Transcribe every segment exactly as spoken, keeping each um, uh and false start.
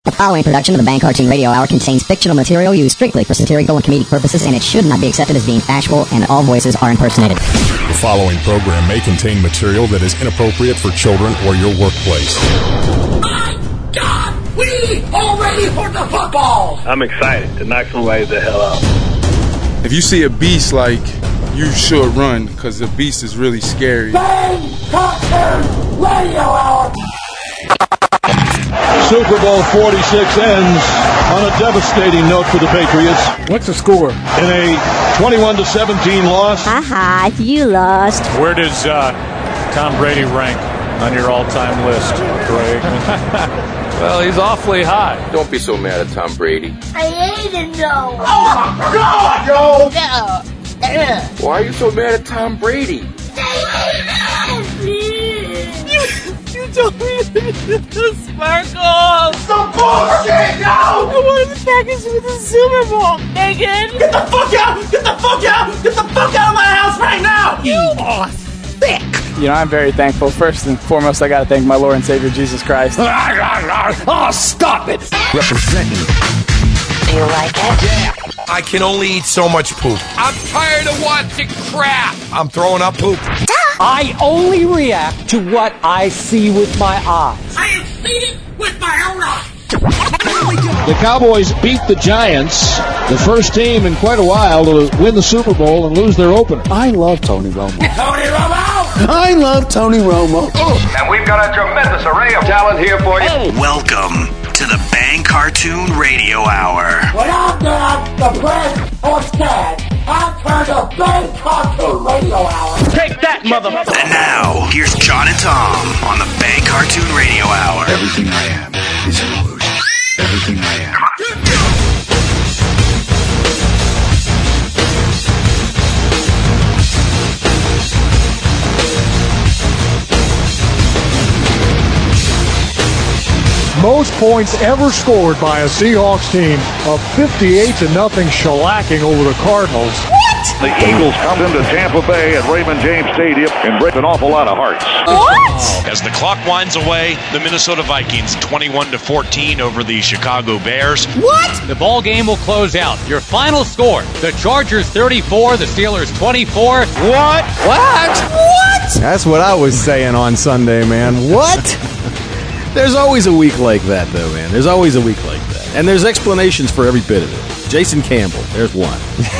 The following production of the Bang Cartoon Radio Hour contains fictional material used strictly for satirical and comedic purposes, and it should not be accepted as being factual, and all voices are impersonated. The following program may contain material that is inappropriate for children or your workplace. My God! We are ready for the football! I'm excited to knock somebody the hell out. If you see a beast, like, you should run, because the beast is really scary. Bang Cartoon Radio Hour! Super Bowl forty-six ends on a devastating note for the Patriots. What's the score? In a twenty-one to seventeen loss. Haha, you lost. Where does uh, Tom Brady rank on your all-time list, Greg? Well, he's awfully high. Don't be so mad at Tom Brady. I hate it, no. Oh, my God, no. No. Why are you so mad at Tom Brady? You, you told me the sparkles. The bullshit, no. I wanted the package with the Super Bowl, Megan. Get the fuck out. Get the fuck out. Get the fuck out of my house right now. You are thick. You know, I'm very thankful. First and foremost, I got to thank my Lord and Savior, Jesus Christ. Oh, stop it. Representing. Do you like it? Yeah. I can only eat so much poop. I'm tired of watching crap. I'm throwing up poop. I only react to what I see with my eyes. I have seen it with my own eyes. The Cowboys beat the Giants, the first team in quite a while to win the Super Bowl and lose their opener. I love Tony Romo. Tony Romo! I love Tony Romo. Oh. And we've got a tremendous array of talent here for you. Hey. Welcome to the Bang Cartoon Radio Hour. When I'm done, the bread or scared, I turn to Bang Cartoon Radio Hour. Take that, motherfucker. And now, here's John and Tom on the Bang Cartoon Radio Hour. Everything I am is an illusion. Everything I am. Most points ever scored by a Seahawks team, a fifty-eight to nothing shellacking over the Cardinals. What? The Eagles come into Tampa Bay at Raymond James Stadium and break an awful lot of hearts. What? As the clock winds away, the Minnesota Vikings twenty-one to fourteen over the Chicago Bears. What? The ball game will close out. Your final score: the Chargers thirty-four, the Steelers twenty-four. What? What? What? That's what I was saying on Sunday, man. What? There's always a week like that, though, man. There's always a week like that. And there's explanations for every bit of it. Jason Campbell, there's one.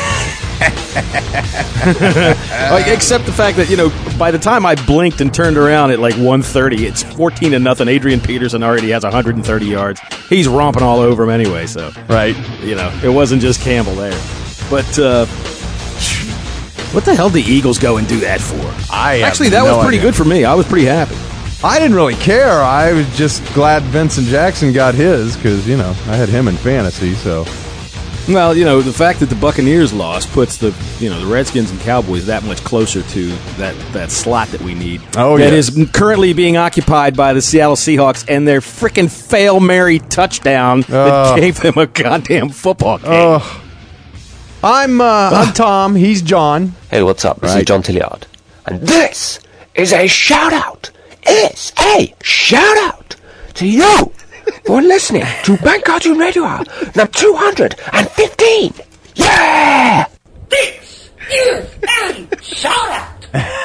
Like, except the fact that, you know, by the time I blinked and turned around at like one thirty, it's fourteen to nothing. Adrian Peterson already has one hundred thirty yards. He's romping all over him anyway, so. Right. You know, it wasn't just Campbell there. But, uh, what the hell did the Eagles go and do that for? I Actually, that no was pretty idea. good for me. I was pretty happy. I didn't really care. I was just glad Vincent Jackson got his because, you know, I had him in fantasy, so. Well, you know, the fact that the Buccaneers lost puts the, you know, the Redskins and Cowboys that much closer to that, that slot that we need. Oh, That yes. is currently being occupied by the Seattle Seahawks and their freaking Fail Mary touchdown Uh. that gave them a goddamn football game. Uh, I'm, uh, I'm Tom. He's John. Hey, what's up? This Right. is John Tilliard. And this is a shout-out. It's a shout-out to you for listening to Bang Cartoon Radio Hour number two hundred fifteen. Yeah! This is a shout-out.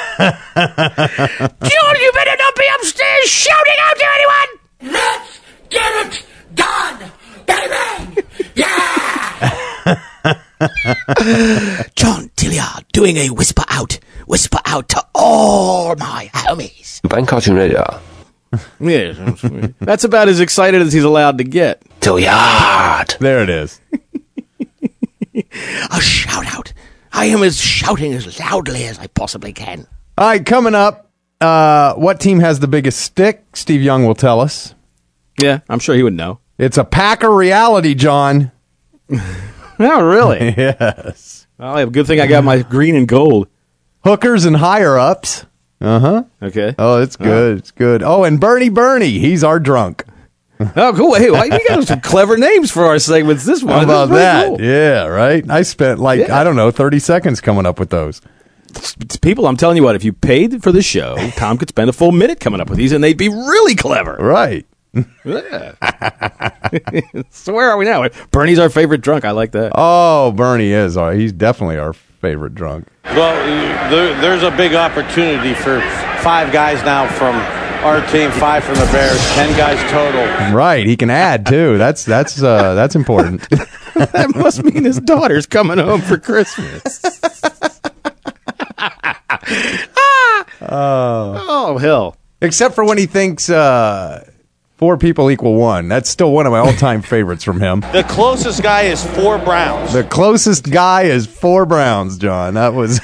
John, you better not be upstairs shouting out to anyone. Let's get it done, baby. Yeah! John Tilliard doing a whisper out, whisper out to all my homies. Bang Cartoon Radio Hour. Yes, that's about as excited as he's allowed to get. Tilliard! There it is. A shout out. I am as shouting as loudly as I possibly can. All right, coming up, uh, what team has the biggest stick? Steve Young will tell us. Yeah, I'm sure he would know. It's a Packer reality, John. Oh, really? Yes. Well, a good thing I got my green and gold. Hookers and higher-ups. Uh-huh. Okay. Oh, it's good. Uh, it's good. Oh, and Bernie Bernie. He's our drunk. Oh, cool. Hey, well, you got some clever names for our segments this one. How about that? Cool. Yeah, right? I spent, like, yeah. I don't know, thirty seconds coming up with those. People, I'm telling you what, if you paid for the show, Tom could spend a full minute coming up with these, and they'd be really clever. Right. Yeah. So where are we now? Bernie's our favorite drunk. I like that. Oh, Bernie is. Our, he's definitely our favorite drunk. Well, there, there's a big opportunity for five guys now from our team, five from the Bears, ten guys total. Right, he can add too. That's that's uh, that's important. That must mean his daughter's coming home for Christmas. Oh, oh hell! Except for when he thinks uh, four people equal one. That's still one of my all-time favorites from him. The closest guy is four Browns. The closest guy is four Browns, John. That was.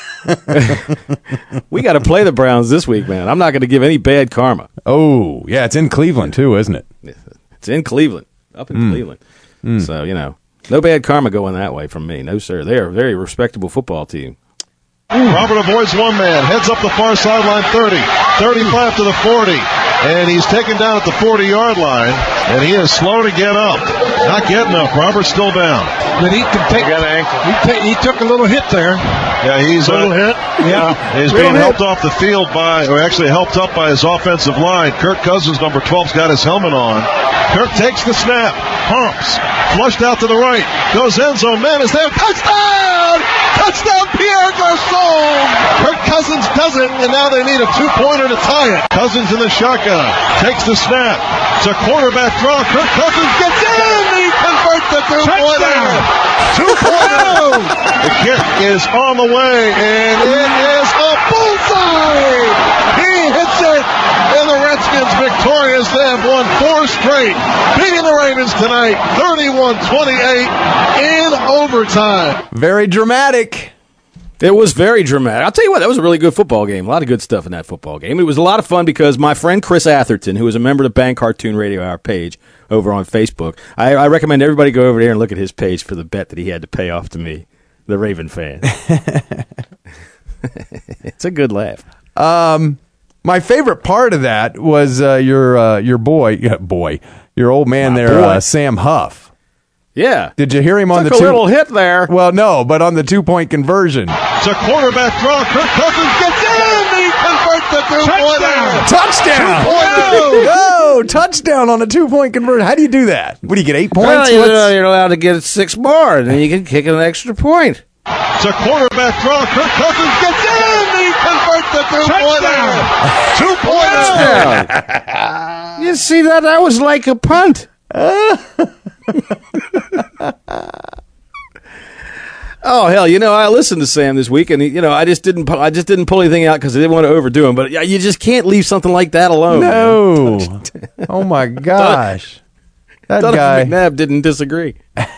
We got to play the Browns this week, man. I'm not going to give any bad karma. Oh, yeah, it's in Cleveland, too, isn't it? It's in Cleveland, up in mm. Cleveland. Mm. So, you know, no bad karma going that way from me. No, sir. They're a very respectable football team. Robert avoids one man, heads up the far sideline thirty, thirty-five to the forty, and he's taken down at the forty-yard line, and he is slow to get up. Not getting up. Robert's still down. But he can take. Got an ankle. He, ta- he took a little hit there. Yeah, he's a little uh, hit. Yeah, he's being hit. helped off the field by, or actually helped up by his offensive line. Kirk Cousins, number twelve's got his helmet on. Kirk takes the snap, pumps, flushed out to the right, goes end zone. Man is there. Touchdown! Touchdown, Pierre Garçon! Kirk Cousins does it, and now they need a two-pointer to tie it. Cousins in the shotgun, takes the snap. It's a quarterback draw. Kirk Cousins gets in! He converts the two-pointer! Two-pointer! The kick is on the way, and it is a bullseye! He hits it, and the Redskins victorious. They have won four straight, beating the Ravens tonight, thirty-one twenty-eight in overtime. Very dramatic. It was very dramatic. I'll tell you what, that was a really good football game. A lot of good stuff in that football game. It was a lot of fun because my friend Chris Atherton, who is a member of the Bang Cartoon Radio Hour page over on Facebook, I, I recommend everybody go over there and look at his page for the bet that he had to pay off to me, the Raven fan. It's a good laugh. Um, my favorite part of that was uh, your uh, your boy, yeah, boy, your old man my there, uh, Sam Huff. Yeah. Did you hear him on Took the two? a little hit there. Well, no, but on the two-point conversion. It's a quarterback draw. Kirk Cousins gets in. He converts the two-pointer. Touchdown. Two-pointer. No, touchdown on a two-point conversion. How do you do that? What do you get, eight points? Well, you know, you're allowed to get six more, and then you can kick an extra point. It's a quarterback draw. Kirk Cousins gets in. He converts the two-pointer. Two-pointer. You see that? That was like a punt. Oh hell! You know, I listened to Sam this week, and he, you know, I just didn't. I just didn't pull anything out because I didn't want to overdo him. But you just can't leave something like that alone. No. Oh my gosh, that Donovan guy McNabb didn't disagree.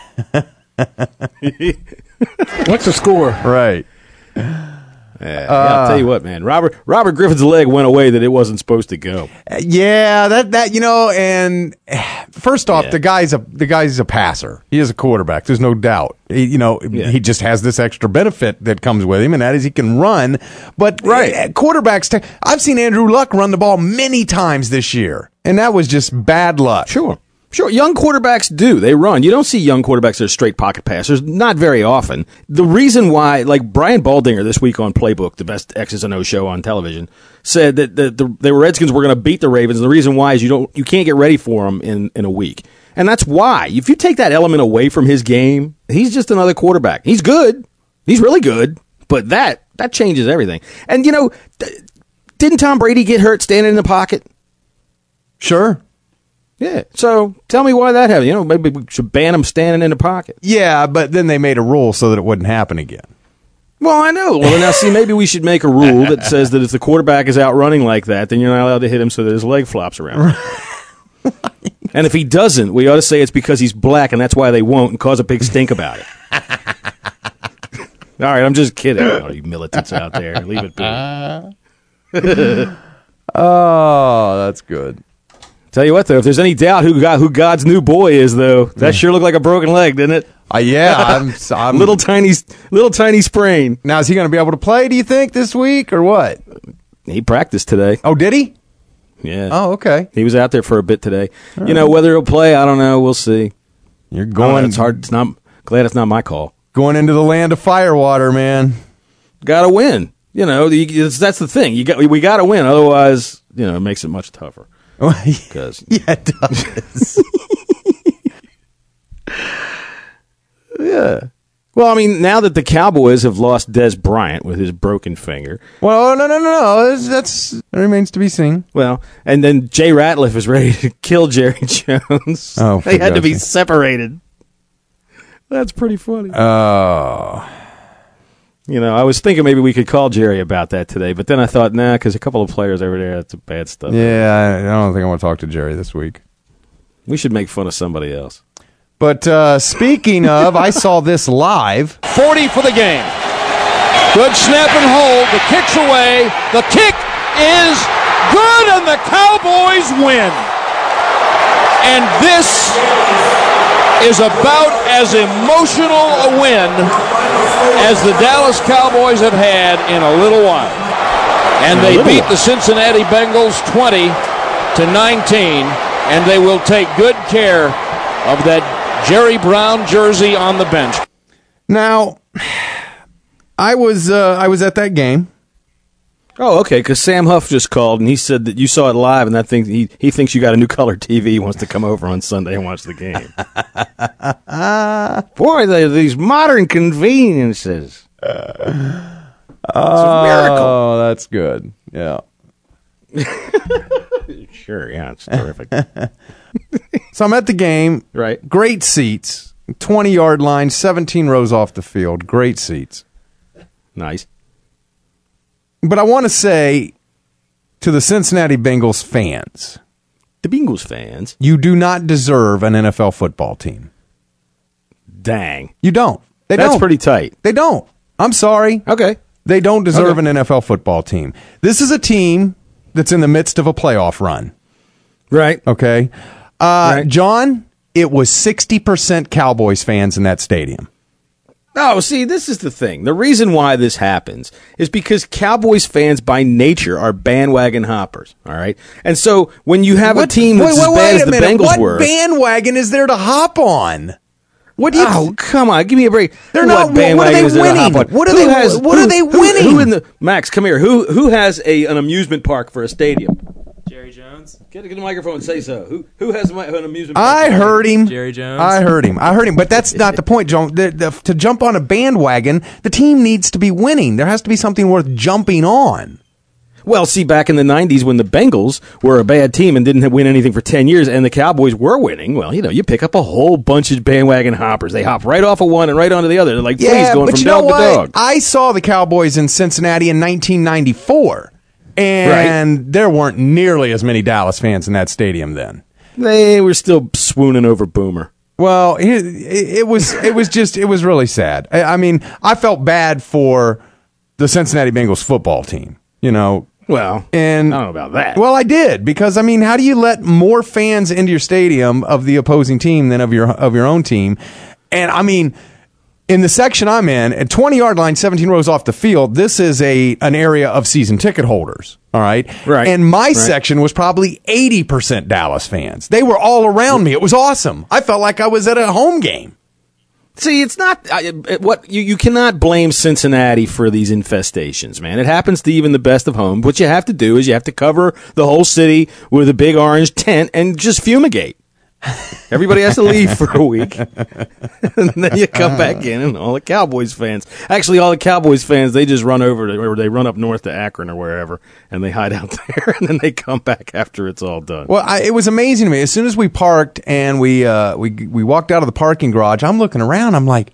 What's the score? Right. Yeah, uh, yeah, I'll tell you what, man. Robert Robert Griffin's leg went away that it wasn't supposed to go. Yeah, that that you know, and first off, Yeah. the guy's a the guy's a passer. He is a quarterback. There's no doubt. He, you know, Yeah. he just has this extra benefit that comes with him, and that is he can run. But Right. uh, quarterbacks, t- I've seen Andrew Luck run the ball many times this year, and that was just bad luck. Sure. Sure, young quarterbacks do. They run. You don't see young quarterbacks that are straight pocket passers, not very often. The reason why, like Brian Baldinger this week on Playbook, the best X's and O show on television, said that the, the, the Redskins were going to beat the Ravens. And the reason why is you don't, you can't get ready for them in, in a week. And that's why. If you take that element away from his game, he's just another quarterback. He's good. He's really good. But that, that changes everything. And, you know, th- didn't Tom Brady get hurt standing in the pocket? Sure. Yeah. So tell me why that happened. You know, maybe we should ban him standing in the pocket. Yeah, but then they made a rule so that it wouldn't happen again. Well, I know. Well, now, see, maybe we should make a rule that says that if the quarterback is out running like that, then you're not allowed to hit him so that his leg flops around. And if he doesn't, we ought to say it's because he's black, and that's why they won't, and cause a big stink about it. All right, I'm just kidding. All you militants out there, leave it be. Oh, that's good. Tell you what, though, if there's any doubt who got who God's new boy is, though, that sure looked like a broken leg, didn't it? Uh, yeah, I'm, I'm little tiny, little tiny sprain. Now, is he going to be able to play? Do you think this week or what? He practiced today. Oh, did he? Yeah. Oh, okay. He was out there for a bit today. All you know, right. whether he'll play, I don't know. We'll see. You're going. It's hard. It's not. Glad it's not my call. Going into the land of firewater, man. Got to win. You know, the, it's, that's the thing. You got. We got to win. Otherwise, you know, it makes it much tougher. Because yeah, it does. yeah. Well, I mean, now that the Cowboys have lost Des Bryant with his broken finger. Well, no, no, no, no. That's, that's that remains to be seen. Well, and then Jay Ratliff is ready to kill Jerry Jones. Oh, they had to be separated. That's pretty funny. Oh. You know, I was thinking maybe we could call Jerry about that today, but then I thought, nah, because a couple of players over there, that's bad stuff. Yeah, I, I don't think I want to talk to Jerry this week. We should make fun of somebody else. But uh, speaking of, I saw this live. forty for the game. Good snap and hold. The kick's away. The kick is good, and the Cowboys win. And this is about as emotional a win as the Dallas Cowboys have had in a little while. And they beat the Cincinnati Bengals twenty to nineteen, and they will take good care of that Jerry Brown jersey on the bench. Now, I was uh, I was at that game. Oh, okay, because Sam Huff just called, and he said that you saw it live, and that thing he, he thinks you got a new color T V. He wants to come over on Sunday and watch the game. Boy, they, these modern conveniences. Uh, it's a miracle. Oh, that's good. Yeah. Sure, yeah, it's terrific. So I'm at the game. Right. Great seats. twenty-yard line, seventeen rows off the field. Great seats. Nice. But I want to say to the Cincinnati Bengals fans. The Bengals fans? You do not deserve an N F L football team. Dang. You don't. They That's don't. pretty tight. They don't. I'm sorry. Okay. They don't deserve Okay. an N F L football team. This is a team that's in the midst of a playoff run. Right. Okay. Uh, right. John, it was sixty percent Cowboys fans in that stadium. Oh, see, this is the thing. The reason why this happens is because Cowboys fans by nature are bandwagon hoppers, all right? And so when you have what, a team that's wait, as wait, bad wait as the minute. Bengals what were... What bandwagon is there to hop on? What do you? Oh, come on, give me a break. They're what not. bandwagon What are they is there to winning? hop on? What are Who they? Has, what who, are they who, winning? Who in the Max? Come here. Who who has a an amusement park for a stadium? Jerry Jones. Get, get the microphone and say so. Who who has an amusement park? I heard him. Jerry Jones. I heard him. I heard him. But that's not the point, John. The, the, to jump on a bandwagon, the team needs to be winning. There has to be something worth jumping on. Well, see, back in the nineties when the Bengals were a bad team and didn't win anything for ten years and the Cowboys were winning, well, you know, you pick up a whole bunch of bandwagon hoppers. They hop right off of one and right onto the other. They're like fleas Yeah, going but from you know dog to what? dog. I saw the Cowboys in Cincinnati in nineteen ninety-four, and Right. there weren't nearly as many Dallas fans in that stadium then. They were still swooning over Boomer. Well, it, it was it was just it was really sad. I, I mean, I felt bad for the Cincinnati Bengals football team. You know. Well, and I don't know about that. Well, I did because I mean, how do you let more fans into your stadium of the opposing team than of your of your own team? And I mean, in the section I'm in, at twenty yard line, seventeen rows off the field, this is a an area of season ticket holders. All right, right. And my right. section was probably eighty percent Dallas fans. They were all around me. It was awesome. I felt like I was at a home game. See, it's not uh, what you, you cannot blame Cincinnati for these infestations, man. It happens to even the best of home. What you have to do is you have to cover the whole city with a big orange tent and just fumigate. Everybody has to leave for a week, and then you come back in, and all the Cowboys fans. Actually, all the Cowboys fans, they just run over to, or they run up north to Akron or wherever, and they hide out there, and then they come back after it's all done. Well, I, it was amazing to me. As soon as we parked and we uh, we we walked out of the parking garage, I'm looking around. I'm like,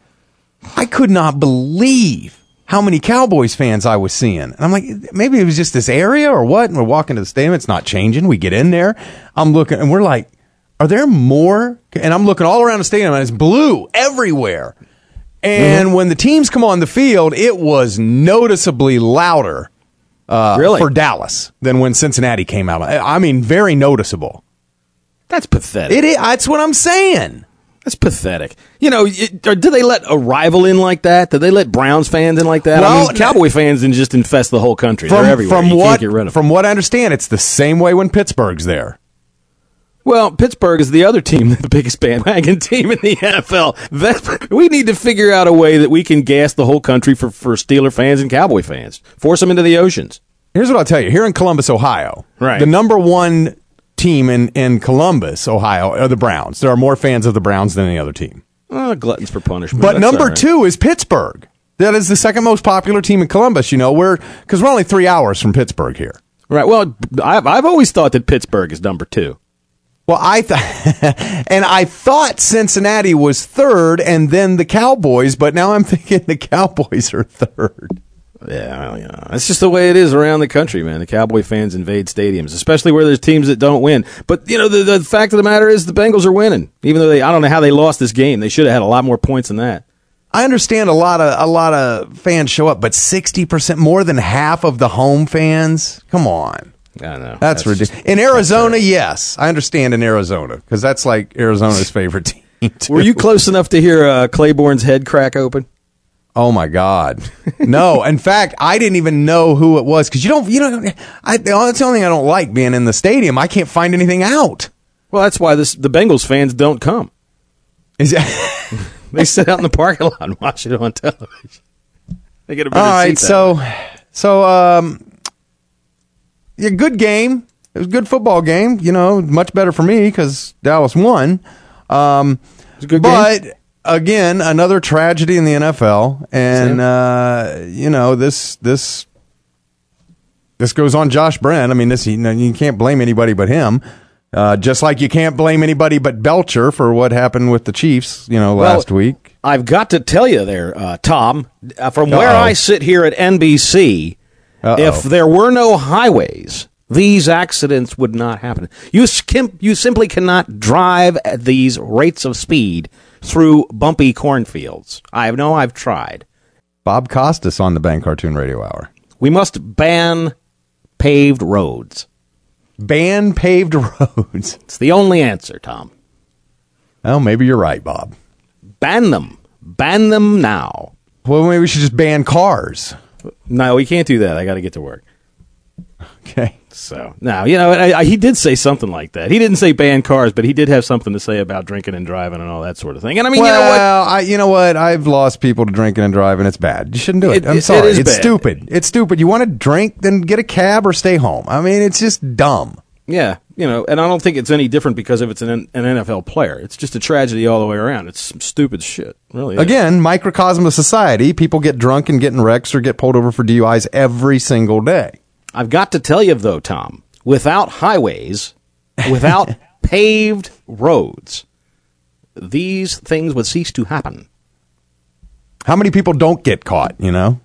I could not believe how many Cowboys fans I was seeing. And I'm like, maybe it was just this area or what? And we're walking to the stadium. It's not changing. We get in there. I'm looking, and we're like, are there more? And I'm looking all around the stadium, and it's blue everywhere. And mm-hmm. when the teams come on the field, it was noticeably louder uh, really? for Dallas than when Cincinnati came out. I mean, very noticeable. That's pathetic. It is. That's what I'm saying. That's pathetic. You know, it, or did they let a rival in like that? Did they let Browns fans in like that? Well, I mean, Cowboy fans didn't just infest the whole country. From, They're everywhere. From you what, can't get rid of them. From what I understand, it's the same way when Pittsburgh's there. Well, Pittsburgh is the other team, the biggest bandwagon team in the N F L. That, we need to figure out a way that we can gas the whole country for, for Steeler fans and Cowboy fans. Force them into the oceans. Here's what I'll tell you. Here in Columbus, Ohio, right. the number one team in, in Columbus, Ohio, are the Browns. There are more fans of the Browns than any other team. Oh, gluttons for punishment. But That's number right. two is Pittsburgh. That is the second most popular team in Columbus. You know, we're because we're only three hours from Pittsburgh here. Right. Well, I've I've always thought that Pittsburgh is number two. Well, I th- and I thought Cincinnati was third, and then the Cowboys. But now I'm thinking the Cowboys are third. Yeah, well, you know, it's just the way it is around the country, man. The Cowboy fans invade stadiums, especially where there's teams that don't win. But, you know, the, the fact of the matter is the Bengals are winning. Even though they, I don't know how they lost this game. They should have had a lot more points than that. I understand a lot of a lot of fans show up, but sixty percent, more than half of the home fans? Come on. I know. That's, that's ridiculous. In Arizona, yes. I understand in Arizona, because that's like Arizona's favorite team, too. Were you close enough to hear uh, Claiborne's head crack open? Oh my God! No, in fact, I didn't even know who it was because you don't. You know, I, that's the only thing I don't like being in the stadium. I can't find anything out. Well, that's why this, the Bengals fans don't come. Is that they sit out in the parking lot and watch it on television. They get a better all right. seat So, way. so um, yeah, good game. It was a good football game. You know, much better for me because Dallas won. Um, it was a good but, game. Again, another tragedy in the N F L, and uh, you know this this this goes on Josh Brent. I mean, this you, know, you can't blame anybody but him. Uh, just like you can't blame anybody but Belcher for what happened with the Chiefs, you know, last well, week. I've got to tell you, there, uh, Tom, uh, from where Uh-oh. I sit here at N B C, Uh-oh. if there were no highways, these accidents would not happen. You skim, you simply cannot drive at these rates of speed through bumpy cornfields. I know I've tried. Bob Costas on the Bang Cartoon Radio Hour. We must ban paved roads. Ban paved roads. It's the only answer, Tom. Well, maybe you're right, Bob. Ban them. Ban them now. Well, maybe we should just ban cars. No, we can't do that. I got to get to work. Okay. So, now, you know, I, I, he did say something like that. He didn't say ban cars, but he did have something to say about drinking and driving and all that sort of thing. And I mean, well, you know what? I, you know what? I've lost people to drinking and driving. It's bad. You shouldn't do it. It- I'm it- sorry. it is it's bad. stupid. It's stupid. You want to drink, then get a cab or stay home. I mean, it's just dumb. Yeah, you know, and I don't think it's any different because if it's an, an N F L player. It's just a tragedy all the way around. It's some stupid shit. Really is. Again, microcosm of society. People get drunk and get in wrecks or get pulled over for D U Is every single day. I've got to tell you, though, Tom, without highways, without paved roads, these things would cease to happen. How many people don't get caught, you know?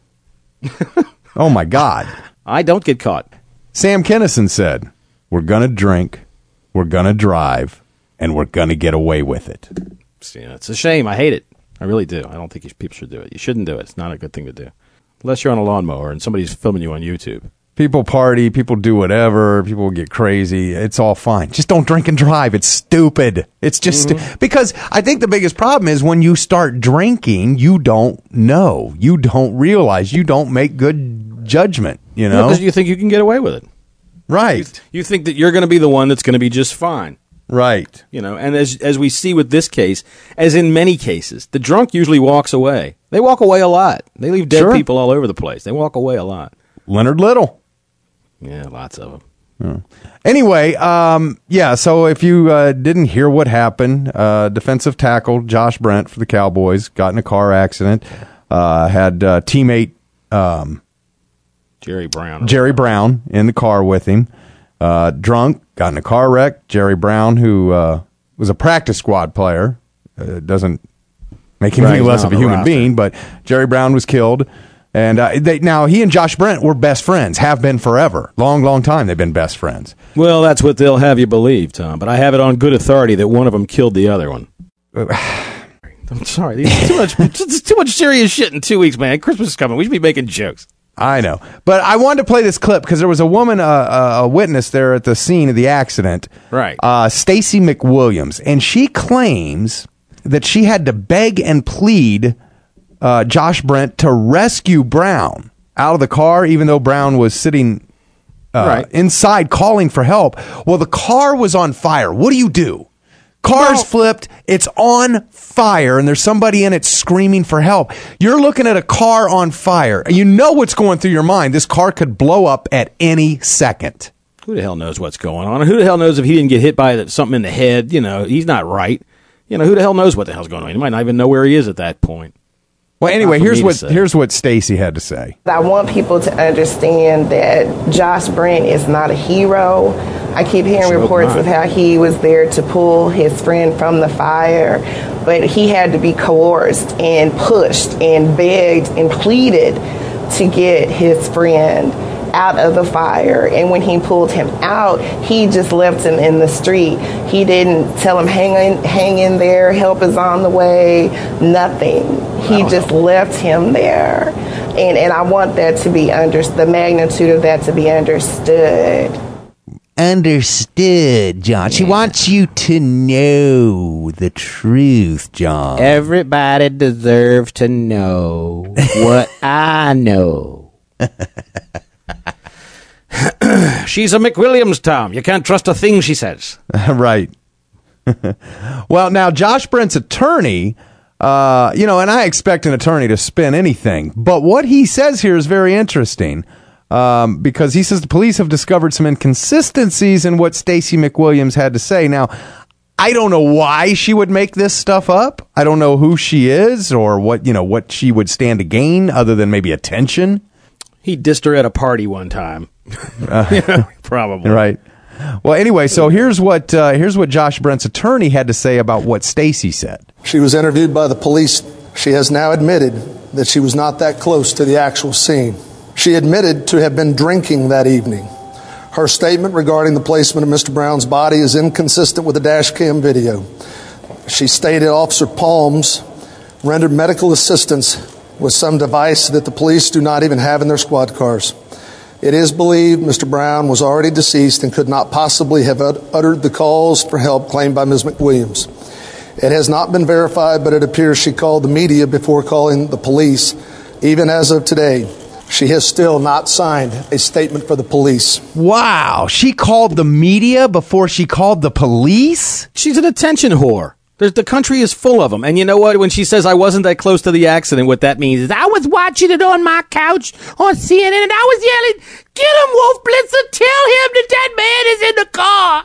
Oh, my God. I don't get caught. Sam Kinison said, we're going to drink, we're going to drive, and we're going to get away with it. Yeah, it's a shame. I hate it. I really do. I don't think you, people should do it. You shouldn't do it. It's not a good thing to do. Unless you're on a lawnmower and somebody's filming you on YouTube. People party, people do whatever, people get crazy. It's all fine. Just don't drink and drive. It's stupid. It's just Mm-hmm. stu- because I think the biggest problem is when you start drinking, you don't know. You don't realize. You don't make good judgment, you know? Because you think you can get away with it. Right. You think that you're going to be the one that's going to be just fine. Right. You know, and as as we see with this case, as in many cases, the drunk usually walks away. They walk away a lot. They leave dead Sure. people all over the place. They walk away a lot. Leonard Little. Yeah, lots of them. Anyway, um, yeah, so if you uh, didn't hear what happened, uh, defensive tackle Josh Brent for the Cowboys got in a car accident, uh, had uh, teammate um, Jerry Brown. Jerry Brown in the car with him, uh, drunk, got in a car wreck. Jerry Brown, who uh, was a practice squad player, uh, doesn't make him Right, any he's less not of a on the human roster. being, but Jerry Brown was killed. And uh, they, now he and Josh Brent were best friends, have been forever. Long, long time they've been best friends. Well, that's what they'll have you believe, Tom. But I have it on good authority that one of them killed the other one. I'm sorry. There's too much, there's too much serious shit in two weeks, man. Christmas is coming. We should be making jokes. I know. But I wanted to play this clip because there was a woman, uh, uh, a witness there at the scene of the accident. Right. Uh, Stacy McWilliams. And she claims that she had to beg and plead uh, Josh Brent to rescue Brown out of the car, even though Brown was sitting uh, Right. inside calling for help. Well, the car was on fire. What do you do? Car's Well- flipped. It's on fire, and there's somebody in it screaming for help. You're looking at a car on fire. You know what's going through your mind. This car could blow up at any second. Who the hell knows what's going on? Who the hell knows if he didn't get hit by something in the head? You know, he's not right. You know, who the hell knows what the hell's going on? He might not even know where he is at that point. Well, anyway, here's what here's what Stacey had to say. I want people to understand that Josh Brent is not a hero. I keep hearing Sure reports not. of how he was there to pull his friend from the fire, but he had to be coerced and pushed and begged and pleaded to get his friend out of the fire. And when he pulled him out, he just left him in the street. He didn't tell him, hang in, hang in there, help is on the way, nothing. He just left him there. And and I want that to be under, the magnitude of that to be understood. Understood, John. She wants you to know the truth, John. Everybody deserves to know what I know. She's a McWilliams, Tom. You can't trust a thing she says. Right. Well, now, Josh Brent's attorney, uh, you know, and I expect an attorney to spin anything, but what he says here is very interesting, um, because he says the police have discovered some inconsistencies in what Stacey McWilliams had to say. Now, I don't know why she would make this stuff up. I don't know who she is or what, you know, what she would stand to gain other than maybe attention. He dissed her at a party one time. Uh, yeah, probably. Right. Well, anyway, so here's what uh, here's what Josh Brent's attorney had to say about what Stacey said. She was interviewed by the police. She has now admitted that she was not that close to the actual scene. She admitted to have been drinking that evening. Her statement regarding the placement of Mister Brown's body is inconsistent with the dash cam video. She stated Officer Palms rendered medical assistance with some device that the police do not even have in their squad cars. It is believed Mister Brown was already deceased and could not possibly have ut- uttered the calls for help claimed by Miz McWilliams. It has not been verified, but it appears she called the media before calling the police. Even as of today, she has still not signed a statement for the police. Wow, she called the media before she called the police? She's an attention whore. There's, the country is full of them. And you know what? When she says, I wasn't that close to the accident, what that means is, I was watching it on my couch on C N N, and I was yelling, get him, Wolf Blitzer, tell him that that man is in the car.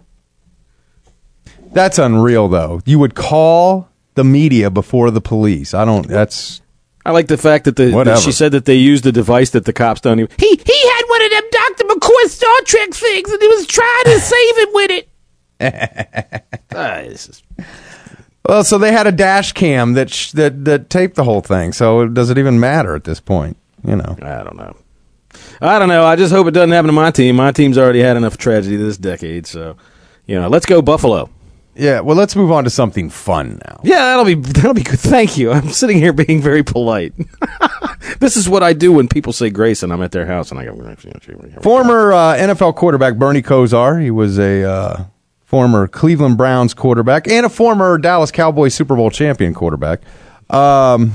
That's unreal, though. You would call the media before the police. I don't, that's... I like the fact that, the, that she said that they used a device that the cops don't even... He, he had one of them Doctor McCoy Star Trek things, and he was trying to save him with it. uh, this is... Well, so they had a dash cam that sh- that that taped the whole thing. So does it even matter at this point? You know, I don't know. I don't know. I just hope it doesn't happen to my team. My team's already had enough tragedy this decade. So, you know, let's go Buffalo. Yeah. Well, let's move on to something fun now. Yeah, that'll be that'll be good. Thank you. I'm sitting here being very polite. This is what I do when people say grace, and I'm at their house, and I go. Former uh, N F L quarterback Bernie Kosar. He was a. Uh, Former Cleveland Browns quarterback and a former Dallas Cowboys Super Bowl champion quarterback. Um,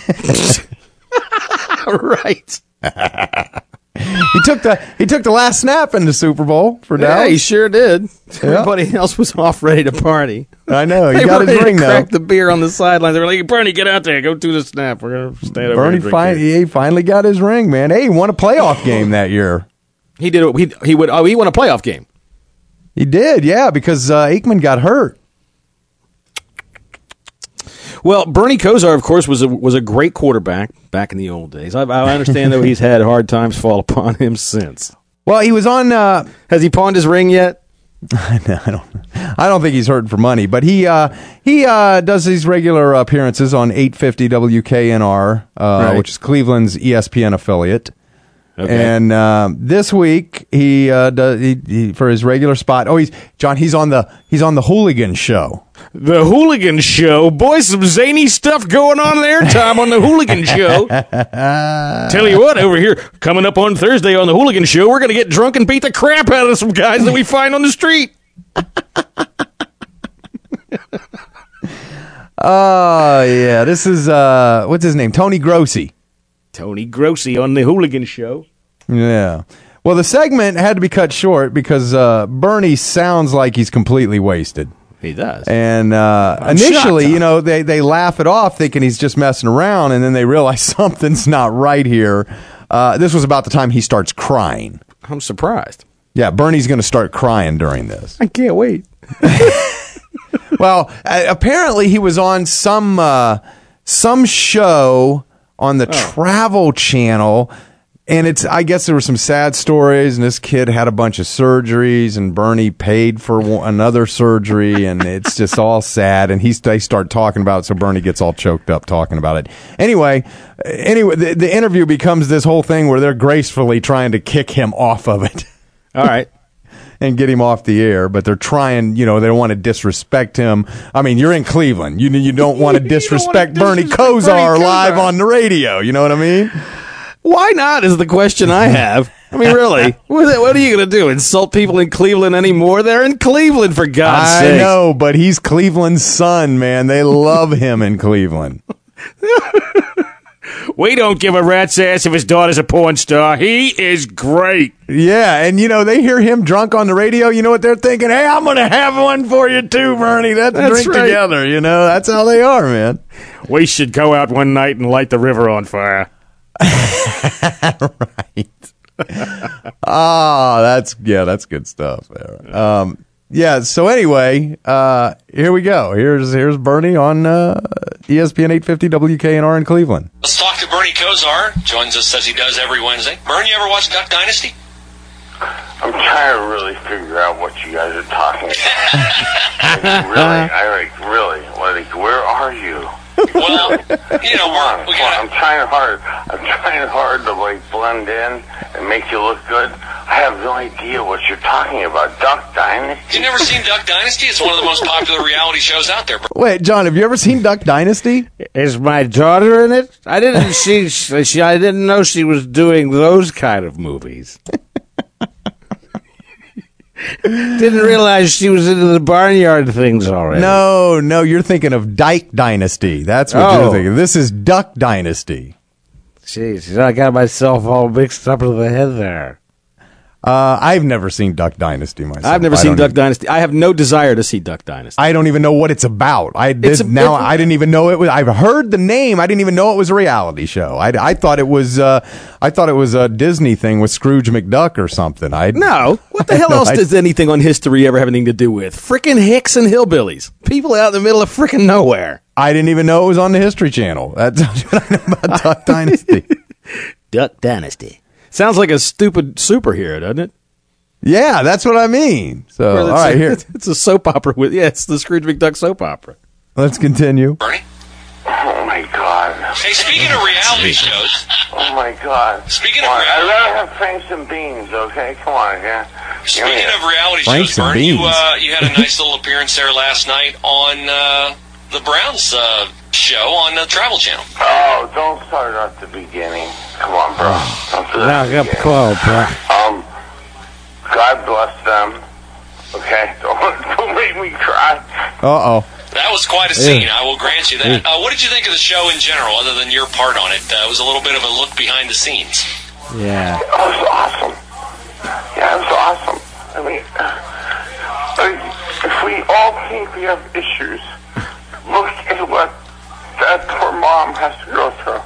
right. he took the he took the last snap in the Super Bowl for yeah, Dallas. He sure did. Yeah. Everybody else was off ready to party. I know. He they got were his ready ring to though. Crack the beer on the sidelines. They were like, "Bernie, get out there, go do the snap. We're gonna stand over." Bernie here and fin- he finally got his ring, man. Hey, he won a playoff game that year. He did. He he would. Oh, he won a playoff game. He did, yeah, because uh, Aikman got hurt. Well, Bernie Kosar, of course, was a was a great quarterback back in the old days. I, I understand that he's had hard times fall upon him since. Well, he was on. Uh, Has he pawned his ring yet? no, I don't. I don't think he's hurting for money, but he uh, he uh, does these regular appearances on eight fifty W K N R, uh, Right. which is Cleveland's E S P N affiliate. Okay. And um, this week he uh, does he, he, for his regular spot. Oh, he's John. He's on the he's on the Hooligan Show. The Hooligan Show, boy, some zany stuff going on there, Tom, on the Hooligan Show. Tell you what, over here, coming up on Thursday on the Hooligan Show, we're going to get drunk and beat the crap out of some guys that we find on the street. Oh yeah, this is uh, what's his name? Tony Grossi. Tony Grossi on the Hooligan Show. Yeah. Well, the segment had to be cut short because uh, Bernie sounds like he's completely wasted. He does. And uh, I'm initially, shocked, you know, they, they laugh it off thinking he's just messing around, and then they realize something's not right here. Uh, this was about the time he starts crying. I'm surprised. Yeah, Bernie's going to start crying during this. I can't wait. Well, uh, apparently he was on some uh, some show on the Oh. Travel Channel, and it's I guess there were some sad stories, and this kid had a bunch of surgeries, and Bernie paid for one, another surgery, and it's just all sad. And he they start talking about it, so Bernie gets all choked up talking about it. Anyway, anyway, the, the interview becomes this whole thing where they're gracefully trying to kick him off of it. All right. And get him off the air, but they're trying, you know, they don't want to disrespect him. I mean, you're in Cleveland. You you don't want to disrespect Bernie Kosar live on the radio. You know what I mean? Why not is the question I have. I mean, really, what what are you going to do? Insult people in Cleveland anymore? They're in Cleveland, for God's I sake. know, but he's Cleveland's son, man. They love him in Cleveland. We don't give a rat's ass if his daughter's a porn star. He is great. Yeah, and, you know, they hear him drunk on the radio. You know what they're thinking? Hey, I'm going to have one for you too, Bernie. Let's That's drink right. together. You know, that's how they are, man. We should go out one night and light the river on fire. Right. Ah, that's, yeah, that's good stuff there. Um, yeah, so anyway, uh, here we go. Here's here's Bernie on uh, E S P N eight fifty W K N R in Cleveland. Let's talk to Bernie Kosar. Joins us as he does every Wednesday. Bernie, you ever watch Duck Dynasty? I'm trying to really figure out what you guys are talking about. Like, really, I like really like. Where are you? Well, you know, Come on, we come on. got. I'm trying hard. I'm trying hard to like blend in and make you look good. I have no idea what you're talking about. Duck Dynasty. You never seen Duck Dynasty? It's one of the most popular reality shows out there. Wait, John, have you ever seen Duck Dynasty? Is my daughter in it? I didn't see. She, I didn't know she was doing those kind of movies. Didn't realize she was into the barnyard things already. No, no, you're thinking of Dyke Dynasty. That's what Oh. you're thinking. This is Duck Dynasty. Jeez, I got myself all mixed up in the head there. Uh, I've never seen Duck Dynasty myself. I've never I seen don't Duck even- Dynasty. I have no desire to see Duck Dynasty. I don't even know what it's about. I did, It's a- now. it's a- I didn't even know it was. I've heard the name. I didn't even know it was a reality show. I, I thought it was. Uh, I thought it was a Disney thing with Scrooge McDuck or something. I No. What the hell No, else I- does anything on history ever have anything to do with? Frickin' hicks and hillbillies. People out in the middle of frickin' nowhere. I didn't even know it was on the History Channel. That's what I know about Duck Dynasty. Duck Dynasty. Sounds like a stupid superhero, doesn't it? Yeah, that's what I mean. So, Well, all it's right, a, here. It's a soap opera with, yeah, it's the Scrooge McDuck soap opera. Let's continue. Bernie? Oh my God. Hey, speaking of reality shows. Oh my God. Speaking Come of on, I'd reality- rather have Franks and Beans. Okay, come on, yeah. Give me Speaking a- of reality Franks shows, and Bernie, you, beans. uh, you had a nice little appearance there last night on uh, the Browns uh, show on the Travel Channel. Oh, don't start at the beginning. Come on, bro. Don't start Now, at the get beginning. cold, bro. Um, God bless them. Okay, don't, don't make me cry. Uh oh. That was quite a scene, I will grant you that. Uh, what did you think of the show in general, other than your part on it? Uh, it was a little bit of a look behind the scenes. Yeah. It was awesome. Yeah, it was awesome. I mean, like, if we all think we have issues, look at what that poor mom has to go through.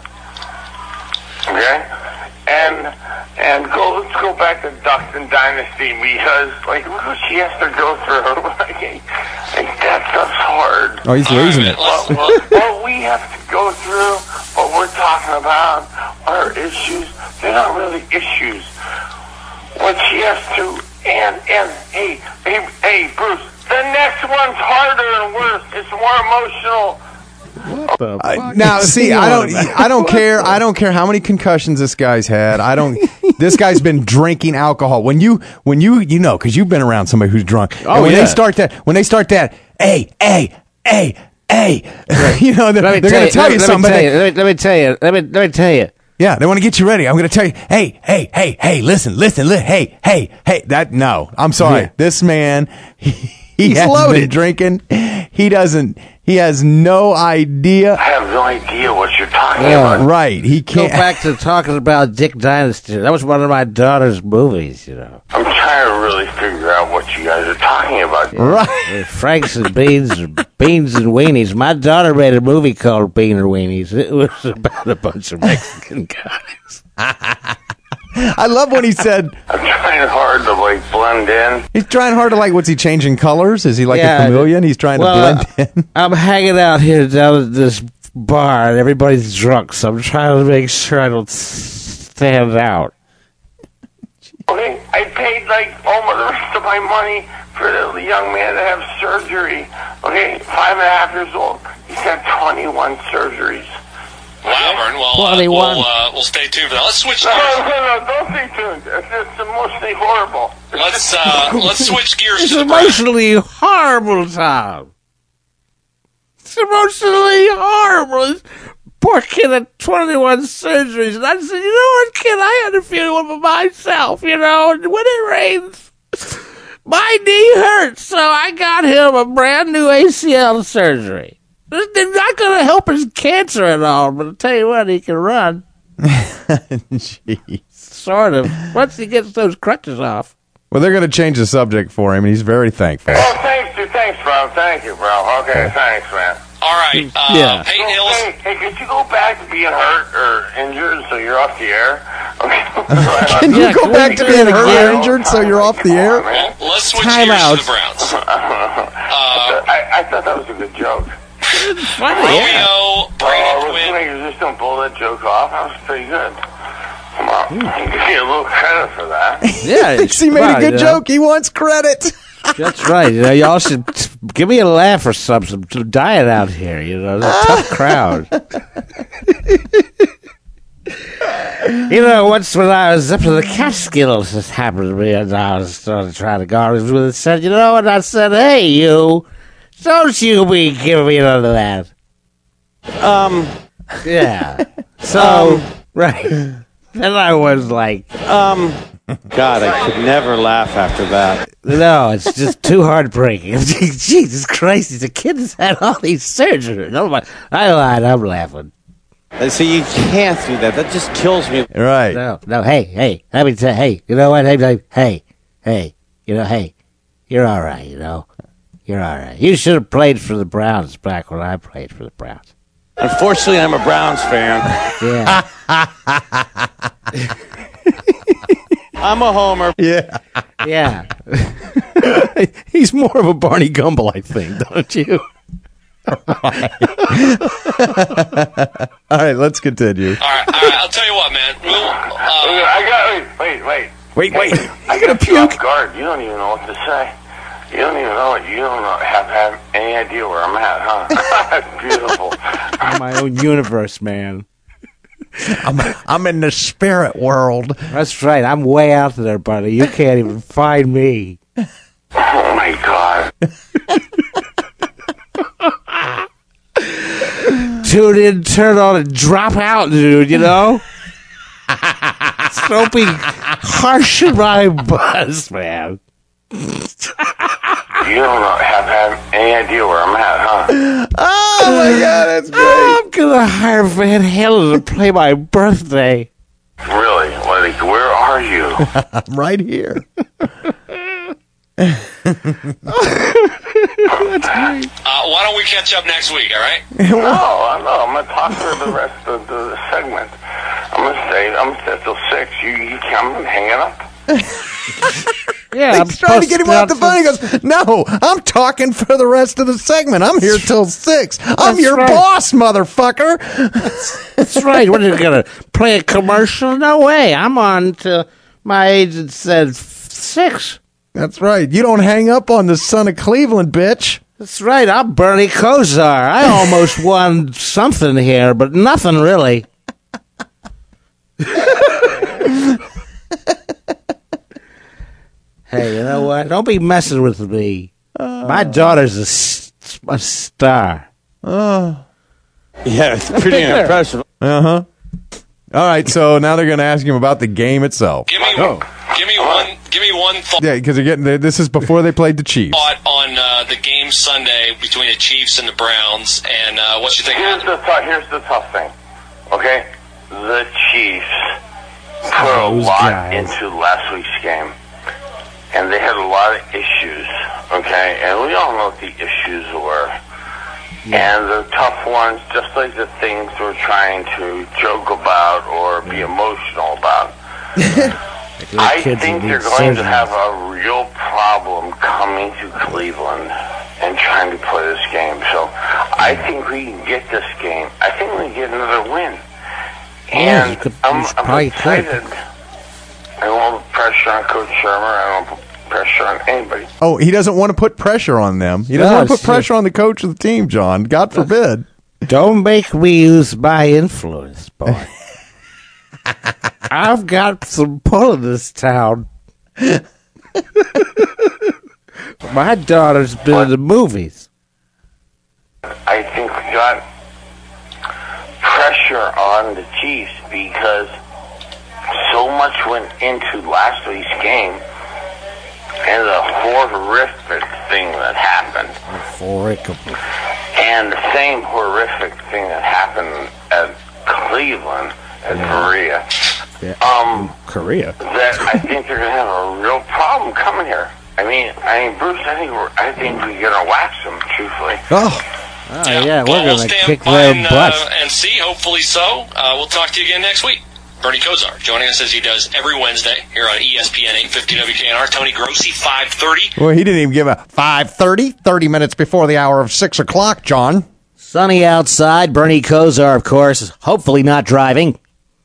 Okay? And and go let's go back to Duck and Dynasty because like look what she has to go through. like, like that stuff's hard. Oh, he's losing it. What, what, what we have to go through, what we're talking about, are issues. They're not really issues. What she has to, and, and, hey, hey, hey, Bruce, the next one's harder and worse. It's more emotional. What the Uh, fuck now, is see, he I on don't, about? I don't care. I don't care how many concussions this guy's had. I don't. This guy's been drinking alcohol. When you, when you, you know, because you've been around somebody who's drunk. Oh, and when yeah. they start that, when they start that, hey, hey, hey, hey, you know, they're, Let me they're tell going you, to tell let, you let something. Me tell you, let, me, let me tell you. Let me let me tell you. Yeah, they want to get you ready. I'm going to tell you, hey, hey, hey, hey, listen, listen, li- hey, hey, hey. That no, I'm sorry. Yeah. This man, he, he He's has loaded. been drinking. He doesn't. He has no idea. I have no idea what you're talking Yeah. about. Right? He Go can't. back to talking about Dick Dynasty. That was one of my daughter's movies, you know. I'm trying to really figure out what you guys are talking about. Right. Uh, Franks and Beans, Beans and Weenies. My daughter made a movie called Bean or Weenies. It was about a bunch of Mexican guys. I love when he said, I'm trying hard to like blend in. he's trying hard to like, what's he changing colors? Is he like Yeah, a chameleon? He's trying well, to blend in. I'm hanging out here down at this bar, and everybody's drunk, so I'm trying to make sure I don't stand out. Okay, I paid like almost the rest of my money for the young man to have surgery. Okay, five and a half years old. He's had twenty-one surgeries. Wow, Vern. Well, uh, we'll, uh, we'll stay tuned for that. Let's switch No, gears. no, no, don't stay tuned. It's, it's emotionally horrible. Let's uh, let's switch gears It's to the emotionally horrible, Tom. It's emotionally horrible. Poor kid had twenty-one surgeries. And I said, you know what, kid? I had to feel one for myself, you know. And when it rains, my knee hurts. So I got him a brand new A C L surgery. It's not going to help his cancer at all, but I'll tell you what, he can run. Jeez. Sort of. Once he gets those crutches off. Well, they're going to change the subject for him, and he's very thankful. Oh, thank you, thanks, bro. Thank you, bro. Okay, thanks, man. All right, uh, Yeah. Peyton So, Hillis. hey, hey, could you go back to being hurt or injured so you're off the air? Okay. Can you Yeah, go can back we to do being it hurt again? or injured so you're off the air? Well, let's switch Time gears out. to the Browns. Uh, I, I thought that was a good joke. Romeo, Brandon Oh, Quinn. listeners, just don't blow that joke off. That was pretty good. Come on. I'll give you a little credit for that. Yeah, Thinks he made right, a good yeah. joke. He wants credit. That's right. You know, y'all should give me a laugh or something. Some diet out here. You know, it's a tough crowd. You know, once when I was up to the Catskills, this happened to me, and I was starting to try to gargle with it. Said, you know, and I said, "Hey, you, don't you be giving me none of that." Um, Yeah. So Um, right. Then I was like, um, God, I could never laugh after that. no, it's just too heartbreaking. Jesus Christ, he's a kid that's had all these surgeries. Oh my, I lied. I'm laughing. Uh, See, you can't do that. That just kills me. Right. No, no, hey, hey, let me say, hey, you know what? Hey, hey, hey, hey, you know, hey, you're all right, you know. You're all right. You should have played for the Browns back when I played for the Browns. Unfortunately, I'm a Browns fan. Yeah. I'm a homer. Yeah. Yeah. He's more of a Barney Gumble, I think, don't you? All right, let's continue. All right, all right. I'll tell you what, man. We'll, uh, I got, wait, wait, wait. Wait, wait. I got you off guard. You don't even know what to say. You don't even know it. You don't know, have, have any idea where I'm at, huh? That's beautiful. I'm my own universe, man. I'm, I'm in the spirit world. That's right. I'm way out there, buddy. You can't even find me. Oh, my God. Tune in, turn on, and drop out, dude, you know? Don't be harsh in my buzz, man. You don't know, have, have any idea where I'm at, huh? Oh, my God, that's great. I'm going to hire Van Halen to play my birthday. Really? Like, where are you? I'm right here. uh, why don't we catch up next week, all right? No, I know. I'm going to talk for the rest of the segment. I'm going to stay, I'm going to stay till six. You, you come and hanging up? Yeah, He's trying to get him off the phone. He goes, no, I'm talking for the rest of the segment. I'm here till six. I'm That's your right. boss, motherfucker. That's right. What are you going to play a commercial? No way. I'm on to my agent said f- six. That's right. You don't hang up on the son of Cleveland, bitch. That's right. I'm Bernie Kosar. I almost won something here, but nothing really. Hey, you know what? Don't be messing with me. Uh, My daughter's a, s- a star. Oh. Yeah, it's pretty impressive. Uh-huh. All right, so now they're going to ask him about the game itself. Give me, oh. give me one, give me one thought. Yeah, because they're getting this is before they played the Chiefs. On uh, the game Sunday between the Chiefs and the Browns, and uh, what you think? Here's the, tough, here's the tough thing, okay? The Chiefs put a Those lot guys. into last week's game, and they had a lot of issues, okay? And we all know what the issues were. Yeah. And the tough ones, just like the things we're trying to joke about or be emotional about. I think they're going to have a real problem coming to Cleveland and trying to play this game. So I think we can get this game. I think we can get another win. And yeah, could, I'm, I'm excited. I don't want to put pressure on Coach Shermer. I don't want to put pressure on anybody. Oh, he doesn't want to put pressure on them. He doesn't no, want to put pressure on the coach of the team, John. God forbid. Don't make me use my influence, boy. I've got some pull in this town. My daughter's been in the movies. I think we got pressure on the Chiefs because so much went into last week's game and the horrific thing that happened. Horrific. And the same horrific thing that happened at Cleveland and Korea. Yeah. Um, Korea. That I think they're going to have a real problem coming here. I mean, I mean, Bruce. I think we're, I think we're going to wax them. Truthfully. Oh. Oh yeah, yeah well, we're we'll going to stand kick by their and, butts. uh, and see. Hopefully so. Uh, we'll talk to you again next week. Bernie Kosar joining us as he does every Wednesday here on E S P N eight fifty W K N R. Tony Grossi, five thirty. Well, he didn't even give a five thirty, thirty minutes before the hour of six o'clock, John. Sunny outside. Bernie Kosar, of course, hopefully not driving.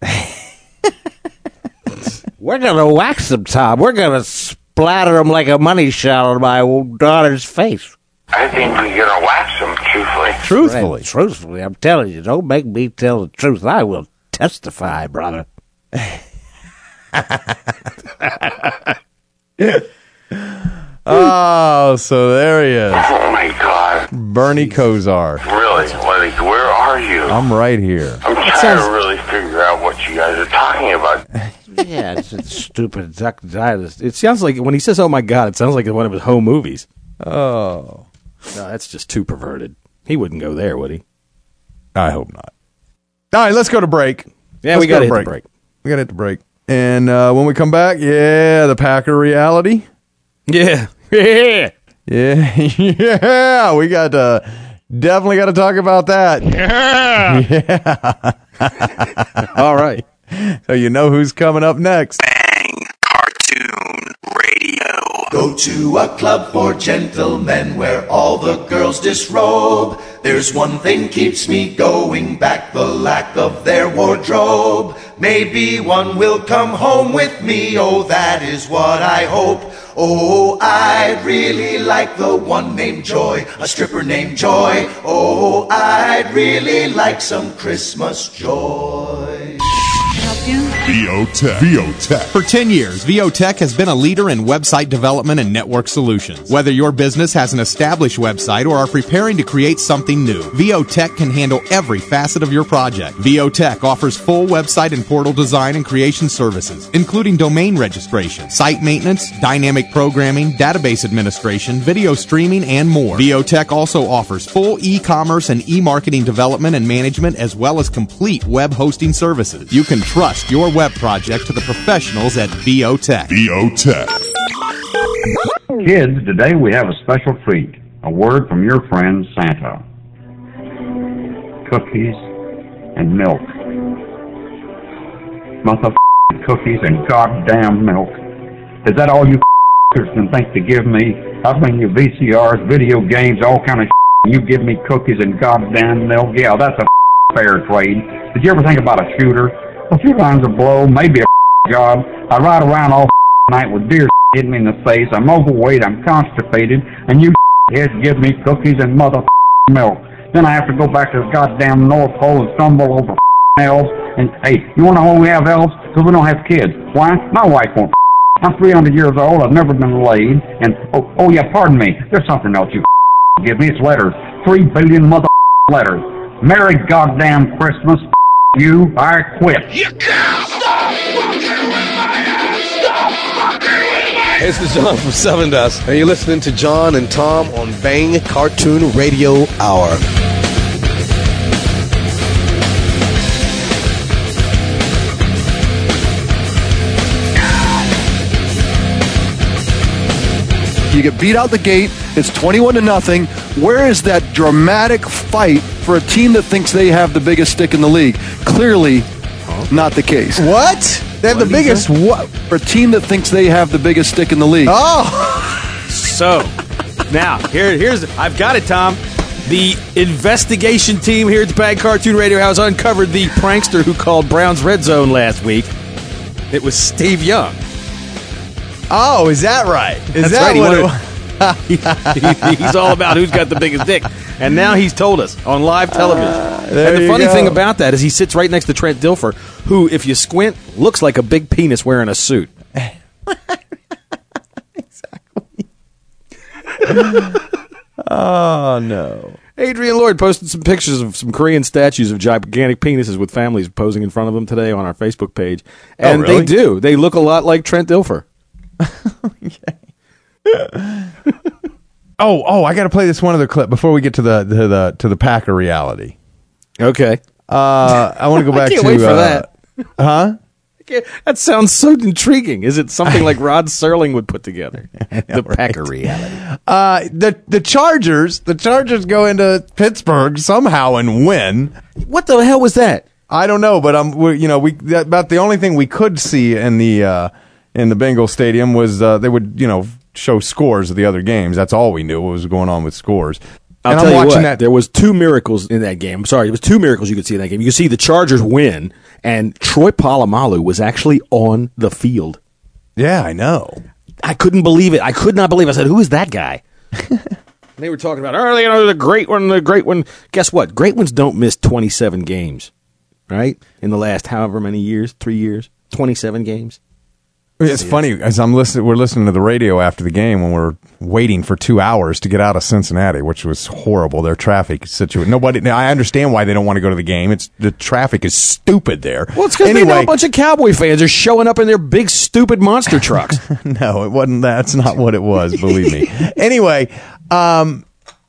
We're going to wax them, Tom. We're going to splatter them like a money shot on my daughter's face. I think we're going to wax them. Truthfully. Truthfully. Right, truthfully. I'm telling you, don't make me tell the truth. I will testify, brother. Oh, so there he is. Oh, my God. Bernie Kosar. Really? Like, where are you? I'm right here. I'm trying sounds... to really figure out what you guys are talking about. Yeah, it's a stupid duck dynasty. It sounds like, when he says, oh, my God, it sounds like one of his home movies. Oh. No, that's just too perverted. He wouldn't go there, would he? I hope not. All right, let's go to break. Yeah, let's we got to to break. hit the break. We got to hit the break. And uh, when we come back, yeah, the Packer reality. Yeah. Yeah. Yeah. Yeah. We got to, definitely got to talk about that. Yeah. Yeah. All right. So you know who's coming up next. Bang Cartoon Radio. Go to a club for gentlemen where all the girls disrobe. There's one thing keeps me going back, the lack of their wardrobe. Maybe one will come home with me, oh, that is what I hope. Oh, I'd really like the one named Joy, a stripper named Joy. Oh, I'd really like some Christmas joy. VOTech. VOTech. For ten years, VOTech has been a leader in website development and network solutions. Whether your business has an established website or are preparing to create something new, VOTech can handle every facet of your project. VOTech offers full website and portal design and creation services, including domain registration, site maintenance, dynamic programming, database administration, video streaming, and more. VOTech also offers full e-commerce and e-marketing development and management, as well as complete web hosting services. You can trust your web project to the professionals at VOTech. VOTech. Kids, today we have a special treat. A word from your friend Santa. Cookies and milk. Motherfucking cookies and goddamn milk. Is that all you can think to give me? I bring you V C Rs, video games, all kind of shit. You give me cookies and goddamn milk? Yeah, that's a fair trade. Did you ever think about a shooter? A few lines of blow, maybe a job. I ride around all night with deer hitting me in the face. I'm overweight, I'm constipated, and you heads give me cookies and mother milk. Then I have to go back to the goddamn North Pole and stumble over elves. And hey, you want to know why we have elves? Because we don't have kids. Why? My wife won't. I'm three hundred years old. I've never been laid. And oh, oh yeah, pardon me. There's something else you give me. It's letters. Three billion mother letters. Merry goddamn Christmas. You, I quit. You can't stop fucking with my ass! Stop fucking with my ass! Hey, this is John from Seven Dust, and you're listening to John and Tom on Bang Cartoon Radio Hour. You get beat out the gate. It's twenty-one to nothing. Where is that dramatic fight for a team that thinks they have the biggest stick in the league? Clearly not the case. What? They have the biggest what? For a team that thinks they have the biggest stick in the league. Oh! So, now, here, here's, I've got it, Tom. The investigation team here at the Bang Cartoon Radio House uncovered the prankster who called Brown's Red Zone last week. It was Steve Young. Oh, is that right? Is That's that right. He what wanted- it was? He- he's all about who's got the biggest dick. And now he's told us on live television. Uh, there and the you funny go. thing about that is he sits right next to Trent Dilfer, who, if you squint, looks like a big penis wearing a suit. Oh, no. Adrian Lloyd posted some pictures of some Korean statues of gigantic penises with families posing in front of them today on our Facebook page. And Oh, really? they do. They look a lot like Trent Dilfer. Oh, oh! I got to play this one other clip before we get to the to the to the Packer reality. Okay. Uh, I want to go I back can't to wait for uh, that. Huh? That sounds so intriguing. Is it something like Rod Serling would put together? The Packer reality. Uh, the the Chargers, the Chargers go into Pittsburgh somehow and win. What the hell was that? I don't know, but um, we, you know, we that, about the only thing we could see in the uh, in the Bengal Stadium was uh, they would you know show scores of the other games. That's all we knew what was going on with scores. I'll and tell I'm you watching what, that. there was two miracles in that game. I'm sorry, there was two miracles you could see in that game. You could see the Chargers win, and Troy Polamalu was actually on the field. Yeah, I know. I couldn't believe it. I could not believe it. I said, who is that guy? They were talking about, oh, you know, the great one, the great one. Guess what? Great ones don't miss twenty-seven games, right? In the last however many years, three years, twenty-seven games. It's funny as I'm listening. We're listening to the radio after the game when we're waiting for two hours to get out of Cincinnati, which was horrible. Their traffic situation. Nobody. Now I understand why they don't want to go to the game. It's the traffic is stupid there. Well, it's because anyway, they know a bunch of Cowboy fans are showing up in their big, stupid monster trucks. No, it wasn't. That's not what it was. Believe me. Anyway, um,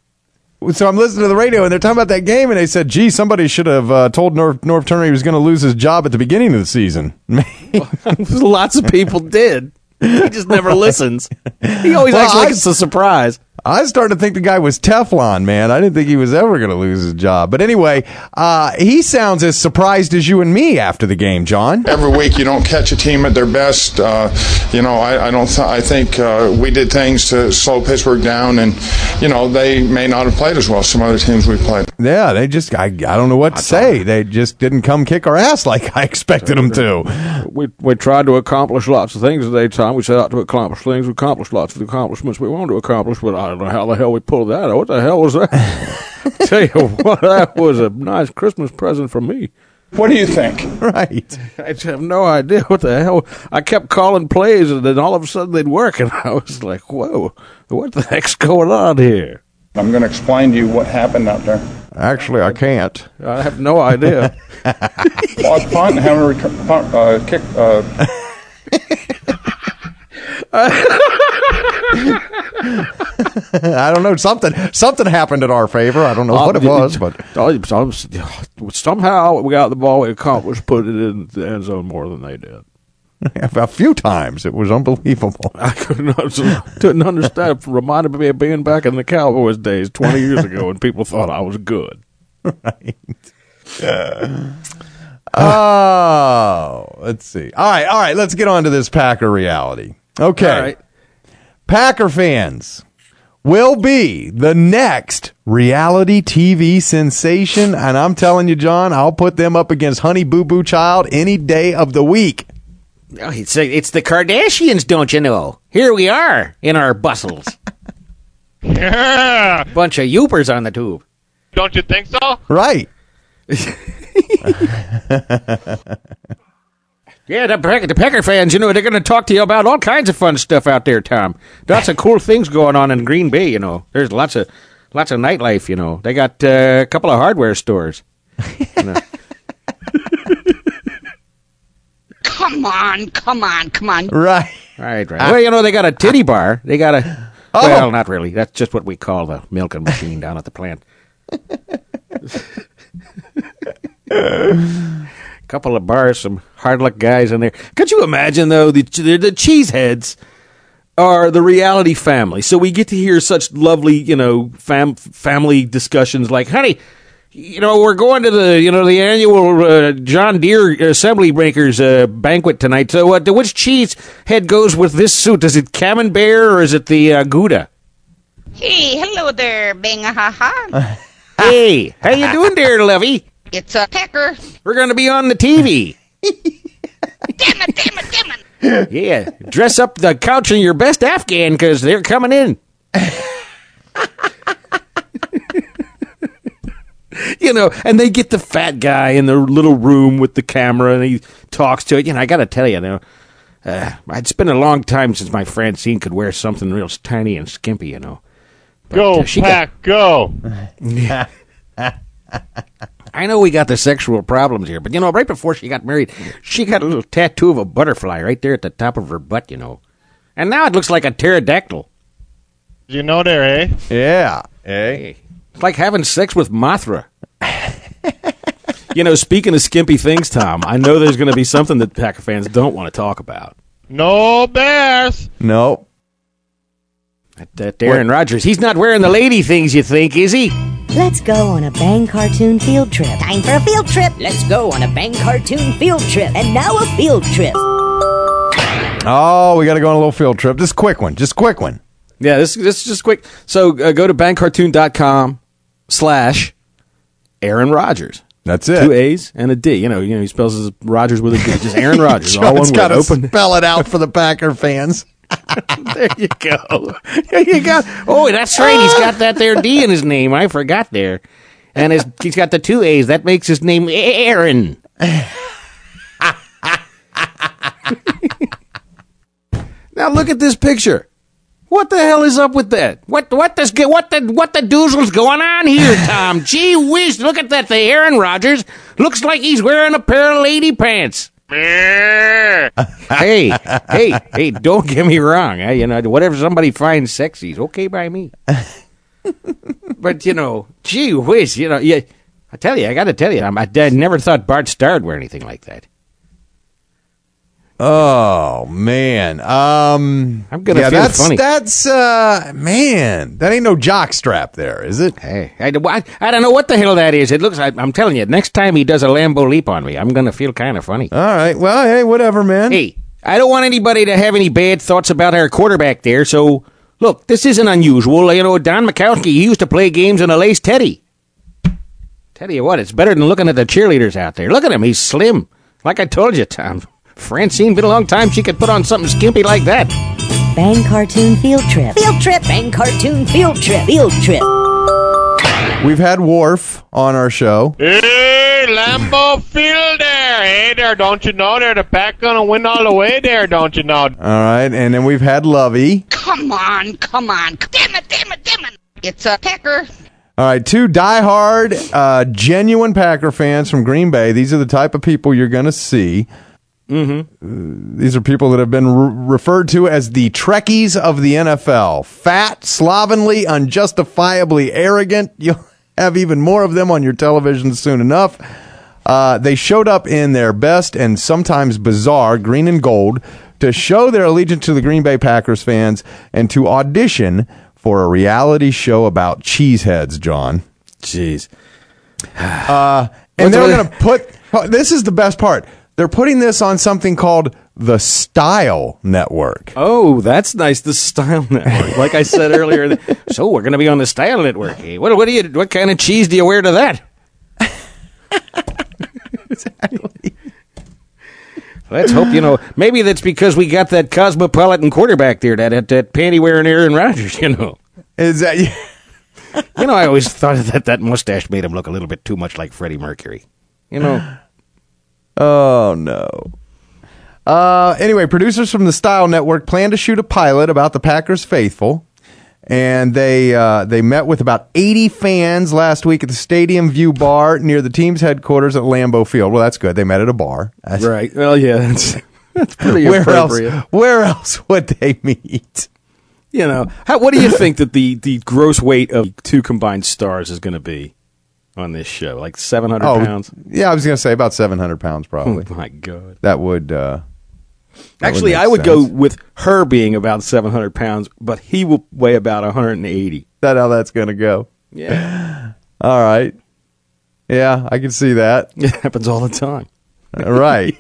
so I'm listening to the radio and they're talking about that game, and they said, "Gee, somebody should have uh, told Norv, Norv Turner he was going to lose his job at the beginning of the season." Lots of people did. He just never listens. He always Well, acts like I- it's a surprise. I was starting to think the guy was Teflon, man. I didn't think he was ever going to lose his job. But anyway, uh, he sounds as surprised as you and me after the game, John. Every week you don't catch a team at their best. Uh, you know, I, I don't. Th- I think uh, we did things to slow Pittsburgh down, and you know they may not have played as well as some other teams we played. Yeah, they just, I, I don't know what to say. They just didn't come kick our ass like I expected them to. We we tried to accomplish lots of things at that time. We set out to accomplish things. We accomplished lots of the accomplishments we wanted to accomplish, but I don't know how the hell we pulled that out. What the hell was that? Tell you what, that was a nice Christmas present from me. What do you think? Right. I just have no idea what the hell. I kept calling plays, and then all of a sudden they'd work, and I was like, whoa, what the heck's going on here? I'm going to explain to you what happened out there. Actually, I can't. I have no idea. Well, punt and having a return, punt, uh, kick. Uh, I don't know. Something something happened in our favor. I don't know what it was, but somehow we got the ball. We accomplished putting it in the end zone more than they did. a few times it was unbelievable. I couldn't didn't understand. It reminded me of being back in the Cowboys days twenty years ago, when people thought I was good. Right. Yeah. Oh, let's see. All right, all right. Let's get on to this Packer reality. Okay. All right. Packer fans will be the next reality T V sensation, and I'm telling you, John, I'll put them up against Honey Boo Boo Child any day of the week. Oh, it's, it's the Kardashians, don't you know? Here we are in our bustles. Yeah. Bunch of youpers on the tube. Don't you think so? Right. Yeah, the, Packer- the Packer fans, you know, they're going to talk to you about all kinds of fun stuff out there, Tom. Lots of cool things going on in Green Bay, you know. There's lots of lots of nightlife, you know. They got uh, a couple of hardware stores. You know. Come on, come on, come on. Right. Right, right. Well, you know, they got a titty bar. They got a... Well, not really. That's just what we call the milking machine down at the plant. Couple of bars, some hard luck guys in there. Could you imagine, though, the, the, the cheeseheads are the reality family. So we get to hear such lovely, you know, fam, family discussions like, honey, you know, we're going to the, you know, the annual uh, John Deere Assembly Makers uh, banquet tonight. So, uh, which cheese head goes with this suit? Is it Camembert or is it the uh, Gouda? Hey, hello there, Bang-a-ha-ha. Hey, how you doing there, Lovey? It's a pecker. We're going to be on the T V. Damn it, damn it, damn it. Yeah, dress up the couch in your best Afghan because they're coming in. You know, and they get the fat guy in the little room with the camera, and he talks to it. You know, I got to tell you, you know, uh, it's been a long time since my Francine could wear something real tiny and skimpy, you know. But, go, uh, she Pack, got, go. I know we got the sexual problems here, but, you know, right before she got married, she got a little tattoo of a butterfly right there at the top of her butt, you know. And now it looks like a pterodactyl. You know there, eh? Yeah. Hey. It's like having sex with Mothra. You know, speaking of skimpy things, Tom, I know there's going to be something that Packer fans don't want to talk about. No Bears. Nope. That, that Aaron Rodgers, he's not wearing the lady things you think, is he? Let's go on a Bang Cartoon field trip. Time for a field trip. Let's go on a Bang Cartoon field trip. And now a field trip. Oh, we got to go on a little field trip. Just a quick one. Just a quick one. Yeah, this, this is just quick. So uh, go to bangcartoon.com slash Aaron Rodgers. That's it. Two A's and a D. You know, you know, he spells his Rodgers with a D. Just Aaron Rodgers. all one John's word. got to Open. spell it out for the Packer fans. There you go. There you go. Oh, that's right. He's got that there D in his name. I forgot there. And his, he's got the two A's. That makes his name Aaron. Now look at this picture. What the hell is up with that? What what does what the what the doozle's going on here, Tom? Gee whiz, look at that. The Aaron Rodgers looks like he's wearing a pair of lady pants. hey, hey, hey! Don't get me wrong. I, you know, whatever somebody finds sexy is okay by me. But you know, gee whiz, you know, yeah. I tell you, I got to tell you, I'm, I, I never thought Bart Starr would wear anything like that. Oh man, um, I'm gonna yeah, feel that's, funny. That's uh, man, that ain't no jock strap there, is it? Hey, I, I, I don't know what the hell that is. It looks. I, I'm telling you, next time he does a Lambo leap on me, I'm gonna feel kind of funny. All right, well, hey, whatever, man. Hey, I don't want anybody to have any bad thoughts about our quarterback there. So look, this isn't unusual. You know, Don Mikowski, he used to play games in a lace teddy. Tell you what, it's better than looking at the cheerleaders out there. Look at him, he's slim. Like I told you, Tom. Francine, been a long time she could put on something skimpy like that. Bang Cartoon field trip. Field trip. Bang Cartoon field trip. Field trip. We've had Worf on our show. Hey, Lambeau Field there. Hey there, don't you know they're the Pack gonna win all the way there, don't you know? All right, and then we've had Lovey. Come on, come on. Damn it, damn it, damn it. It's a pecker. All right, two diehard, uh, genuine Packer fans from Green Bay. These are the type of people you're going to see. Mm-hmm. Uh, these are people that have been re- referred to as the Trekkies of the N F L. Fat, slovenly, unjustifiably arrogant. You'll have even more of them on your television soon enough. Uh, they showed up in their best and sometimes bizarre green and gold to show their allegiance to the Green Bay Packers fans and to audition for a reality show about cheeseheads, John. Jeez. Uh, and they're going to put... Oh, this is the best part. They're putting this on something called the Style Network. Oh, that's nice. The Style Network. Like I said earlier. So we're going to be on the Style Network. Hey, what, what do you? What kind of cheese do you wear to that? Exactly. Let's hope, you know, maybe that's because we got that cosmopolitan quarterback there, that that panty-wearing Aaron Rodgers, you know. Is that... You know, I always thought that that mustache made him look a little bit too much like Freddie Mercury. You know. Oh, no. Uh, anyway, producers from the Style Network plan to shoot a pilot about the Packers faithful, and they uh, they met with about eighty fans last week at the Stadium View Bar near the team's headquarters at Lambeau Field. Well, that's good. They met at a bar. That's, right. Well, yeah, that's, that's pretty where appropriate. Else, where else would they meet? You know, how, what do you think that the, the gross weight of two combined stars is going to be on this show? Like seven hundred oh, pounds? Yeah, I was going to say about seven hundred pounds probably. Oh, my God. That would... Uh, that Actually, would I would sense. go with her being about seven hundred pounds, but he will weigh about one hundred eighty. Is that how that's going to go? Yeah. All right. Yeah, I can see that. It happens all the time. Right.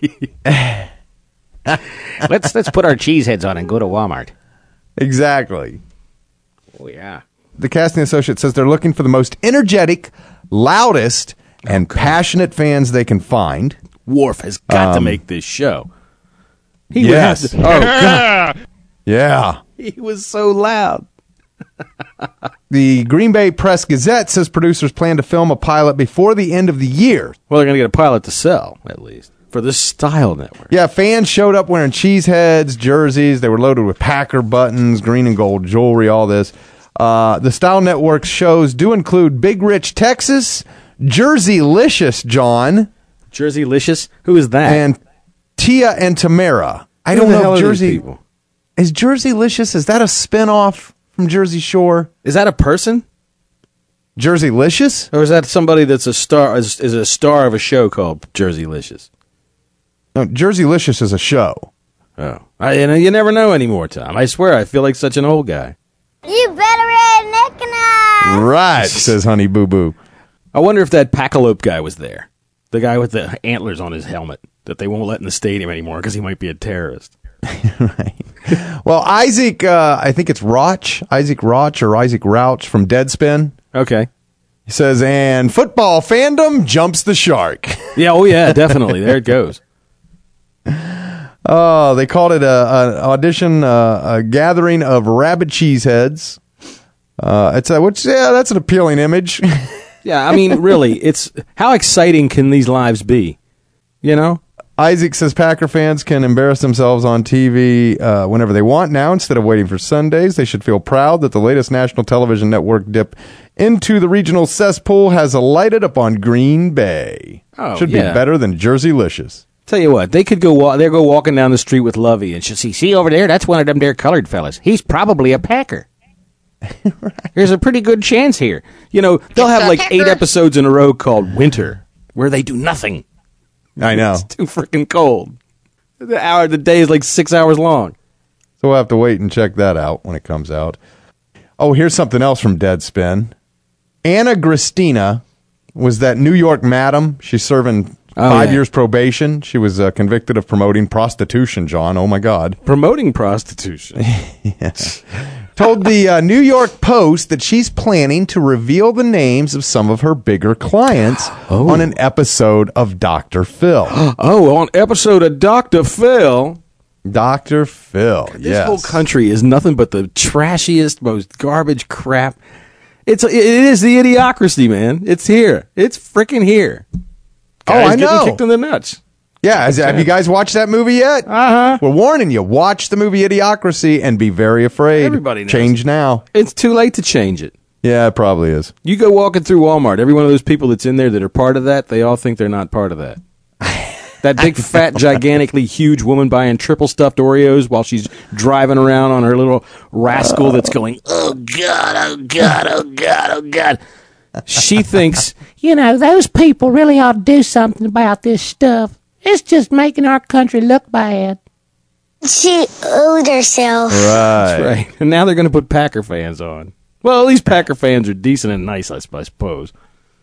let's let's put our cheese heads on and go to Walmart. Exactly. Oh, yeah. The casting associate says they're looking for the most energetic, loudest, and okay. passionate fans they can find. Worf has got Um, to make this show. He yes. would have to, oh, God. Yeah. He was so loud. The Green Bay Press Gazette says producers plan to film a pilot before the end of the year. Well, they're going to get a pilot to sell, at least, for the Style Network. Yeah, fans showed up wearing cheese heads, jerseys. They were loaded with Packer buttons, green and gold jewelry, all this. Uh, the Style Network's shows do include Big Rich, Texas, Jersey-licious, John. Jersey-licious? Who is that? And Tia and Tamara. I Who don't the know hell if are these Jersey... people? Is Jersey-licious, is that a spinoff from Jersey Shore? Is that a person? Jersey-licious? Or is that somebody that's a star, is, is a star of a show called Jersey-licious? No, Jersey-licious is a show. Oh. I, you know, you never know anymore, Tom. I swear, I feel like such an old guy. You better recognize. Right, says Honey Boo Boo. I wonder if that Pacalope guy was there. The guy with the antlers on his helmet that they won't let in the stadium anymore because he might be a terrorist. Right. Well, Isaac, uh, I think it's Roch, Isaac Roch or Isaac Rouch from Deadspin. Okay. He says, and football fandom jumps the shark. Yeah, oh yeah, definitely. There it goes. Oh, they called it a, an audition, uh, a gathering of rabid cheeseheads. Uh, it's a, which, yeah, that's an appealing image. Yeah, I mean, really, it's how exciting can these lives be? You know? Isaac says Packer fans can embarrass themselves on T V uh, whenever they want now instead of waiting for Sundays. They should feel proud that the latest national television network dip into the regional cesspool has alighted upon Green Bay. Oh, should yeah. be better than Jersey-licious. Tell you what, they could go wa- they'll go walking down the street with Lovey and she'll see, see over there, that's one of them there colored fellas. He's probably a Packer. Right. There's a pretty good chance here. You know, they'll have like eight episodes in a row called Winter, where they do nothing. I know. It's too freaking cold. The hour, the day is like six hours long. So we'll have to wait and check that out when it comes out. Oh, here's something else from Deadspin. Anna Gristina was that New York madam. She's serving Oh, five yeah. years probation. She was uh, convicted of promoting prostitution, John. Oh, my God. Promoting prostitution. Yeah. Told the uh, New York Post that she's planning to reveal the names of some of her bigger clients Oh. on an episode of Doctor Phil. Oh, on episode of Doctor Phil. Doctor Phil, This yes. whole country is nothing but the trashiest, most garbage crap. It's it is the idiocracy, man. It's here. It's freaking here. Oh, Guys I getting know. kicked in the nuts. Yeah, has, have you guys watched that movie yet? Uh-huh. We're warning you. Watch the movie Idiocracy and be very afraid. Everybody knows. Change now. It's too late to change it. Yeah, it probably is. You go walking through Walmart, every one of those people that's in there that are part of that, they all think they're not part of that. That big, fat, gigantically huge woman buying triple stuffed Oreos while she's driving around on her little rascal that's going, oh, God, oh, God, oh, God, oh, God. She thinks, You know, those people really ought to do something about this stuff. It's just making our country look bad. She owed herself. That's right. And now they're going to put Packer fans on. Well, at least Packer fans are decent and nice, I s- I suppose.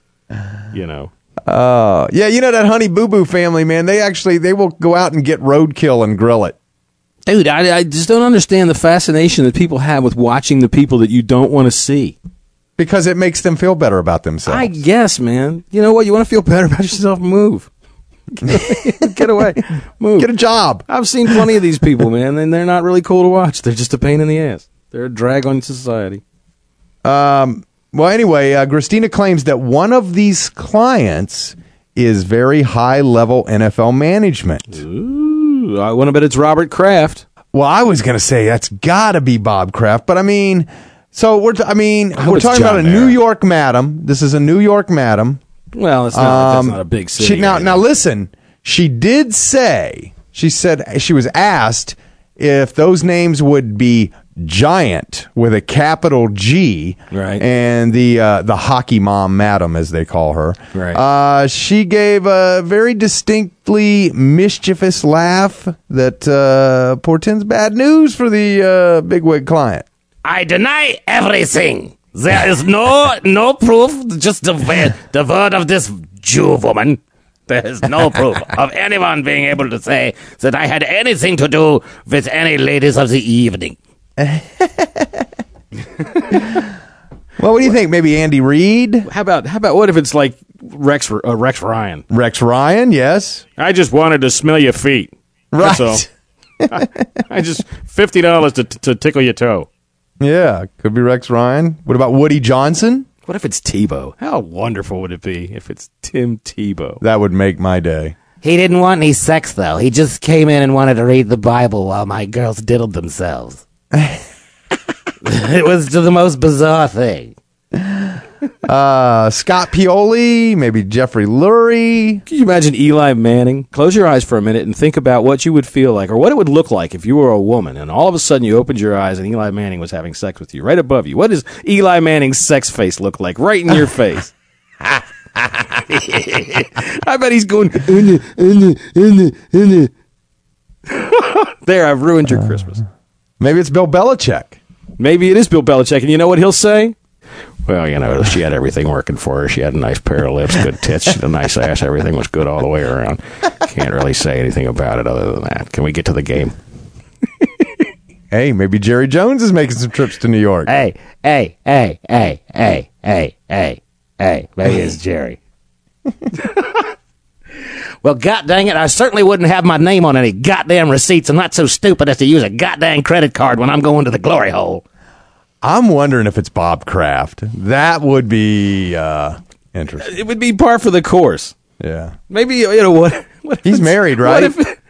You know. Uh, yeah, you know that Honey Boo Boo family, man, they actually, they will go out and get roadkill and grill it. Dude, I, I just don't understand the fascination that people have with watching the people that you don't want to see. Because it makes them feel better about themselves. I guess, man. You know what? You want to feel better about yourself? Move. Get away. Move. Get a job. I've seen plenty of these people, man, and they're not really cool to watch. They're just a pain in the ass. They're a drag on society. Um, well, anyway, uh, Christina claims that one of these clients is very high-level N F L management. Ooh, I want to bet it's Robert Kraft. Well, I was going to say that's got to be Bob Kraft, but I mean, so we're, t- I mean, I hope we're it's talking John about a Mayer. New York madam. This is a New York madam. Well, it's not, Um, that's not a big city. She, now, now listen, she did say, she said, she was asked if those names would be Giant with a capital G, right? And the uh, the hockey mom, madam, as they call her, right? Uh, she gave a very distinctly mischievous laugh that uh, portends bad news for the uh, bigwig client. I deny everything. There is no no proof, just the, ve- the word of this Jew woman. There is no proof of anyone being able to say that I had anything to do with any ladies of the evening. Well, what do you think? Maybe Andy Reid? How about how about what if it's like Rex uh, Rex Ryan? Rex Ryan, yes. I just wanted to smell your feet. Right. That's all. I, I just fifty dollars to to tickle your toe. Yeah, could be Rex Ryan. What about Woody Johnson? What if it's Tebow? How wonderful would it be if it's Tim Tebow? That would make my day. He didn't want any sex, though. He just came in and wanted to read the Bible while my girls diddled themselves. It was the most bizarre thing. Uh, Scott Pioli, maybe Jeffrey Lurie. Can you imagine Eli Manning? Close your eyes for a minute and think about what you would feel like or what it would look like if you were a woman and all of a sudden you opened your eyes and Eli Manning was having sex with you right above you. What does Eli Manning's sex face look like right in your face? I bet he's going, there, I've ruined your Christmas. Maybe it's Bill Belichick. Maybe it is Bill Belichick, and you know what he'll say? Well, you know, she had everything working for her. She had a nice pair of lips, good tits, she had a nice ass. Everything was good all the way around. Can't really say anything about it other than that. Can we get to the game? Hey, maybe Jerry Jones is making some trips to New York. Hey, hey, hey, hey, hey, hey, hey, hey. Maybe it's Jerry. Well, god dang it, I certainly wouldn't have my name on any goddamn receipts. I'm not so stupid as to use a goddamn credit card when I'm going to the glory hole. I'm wondering if it's Bob Kraft. That would be uh, interesting. It would be par for the course. Yeah. Maybe, you know, what? what He's married, right? What if,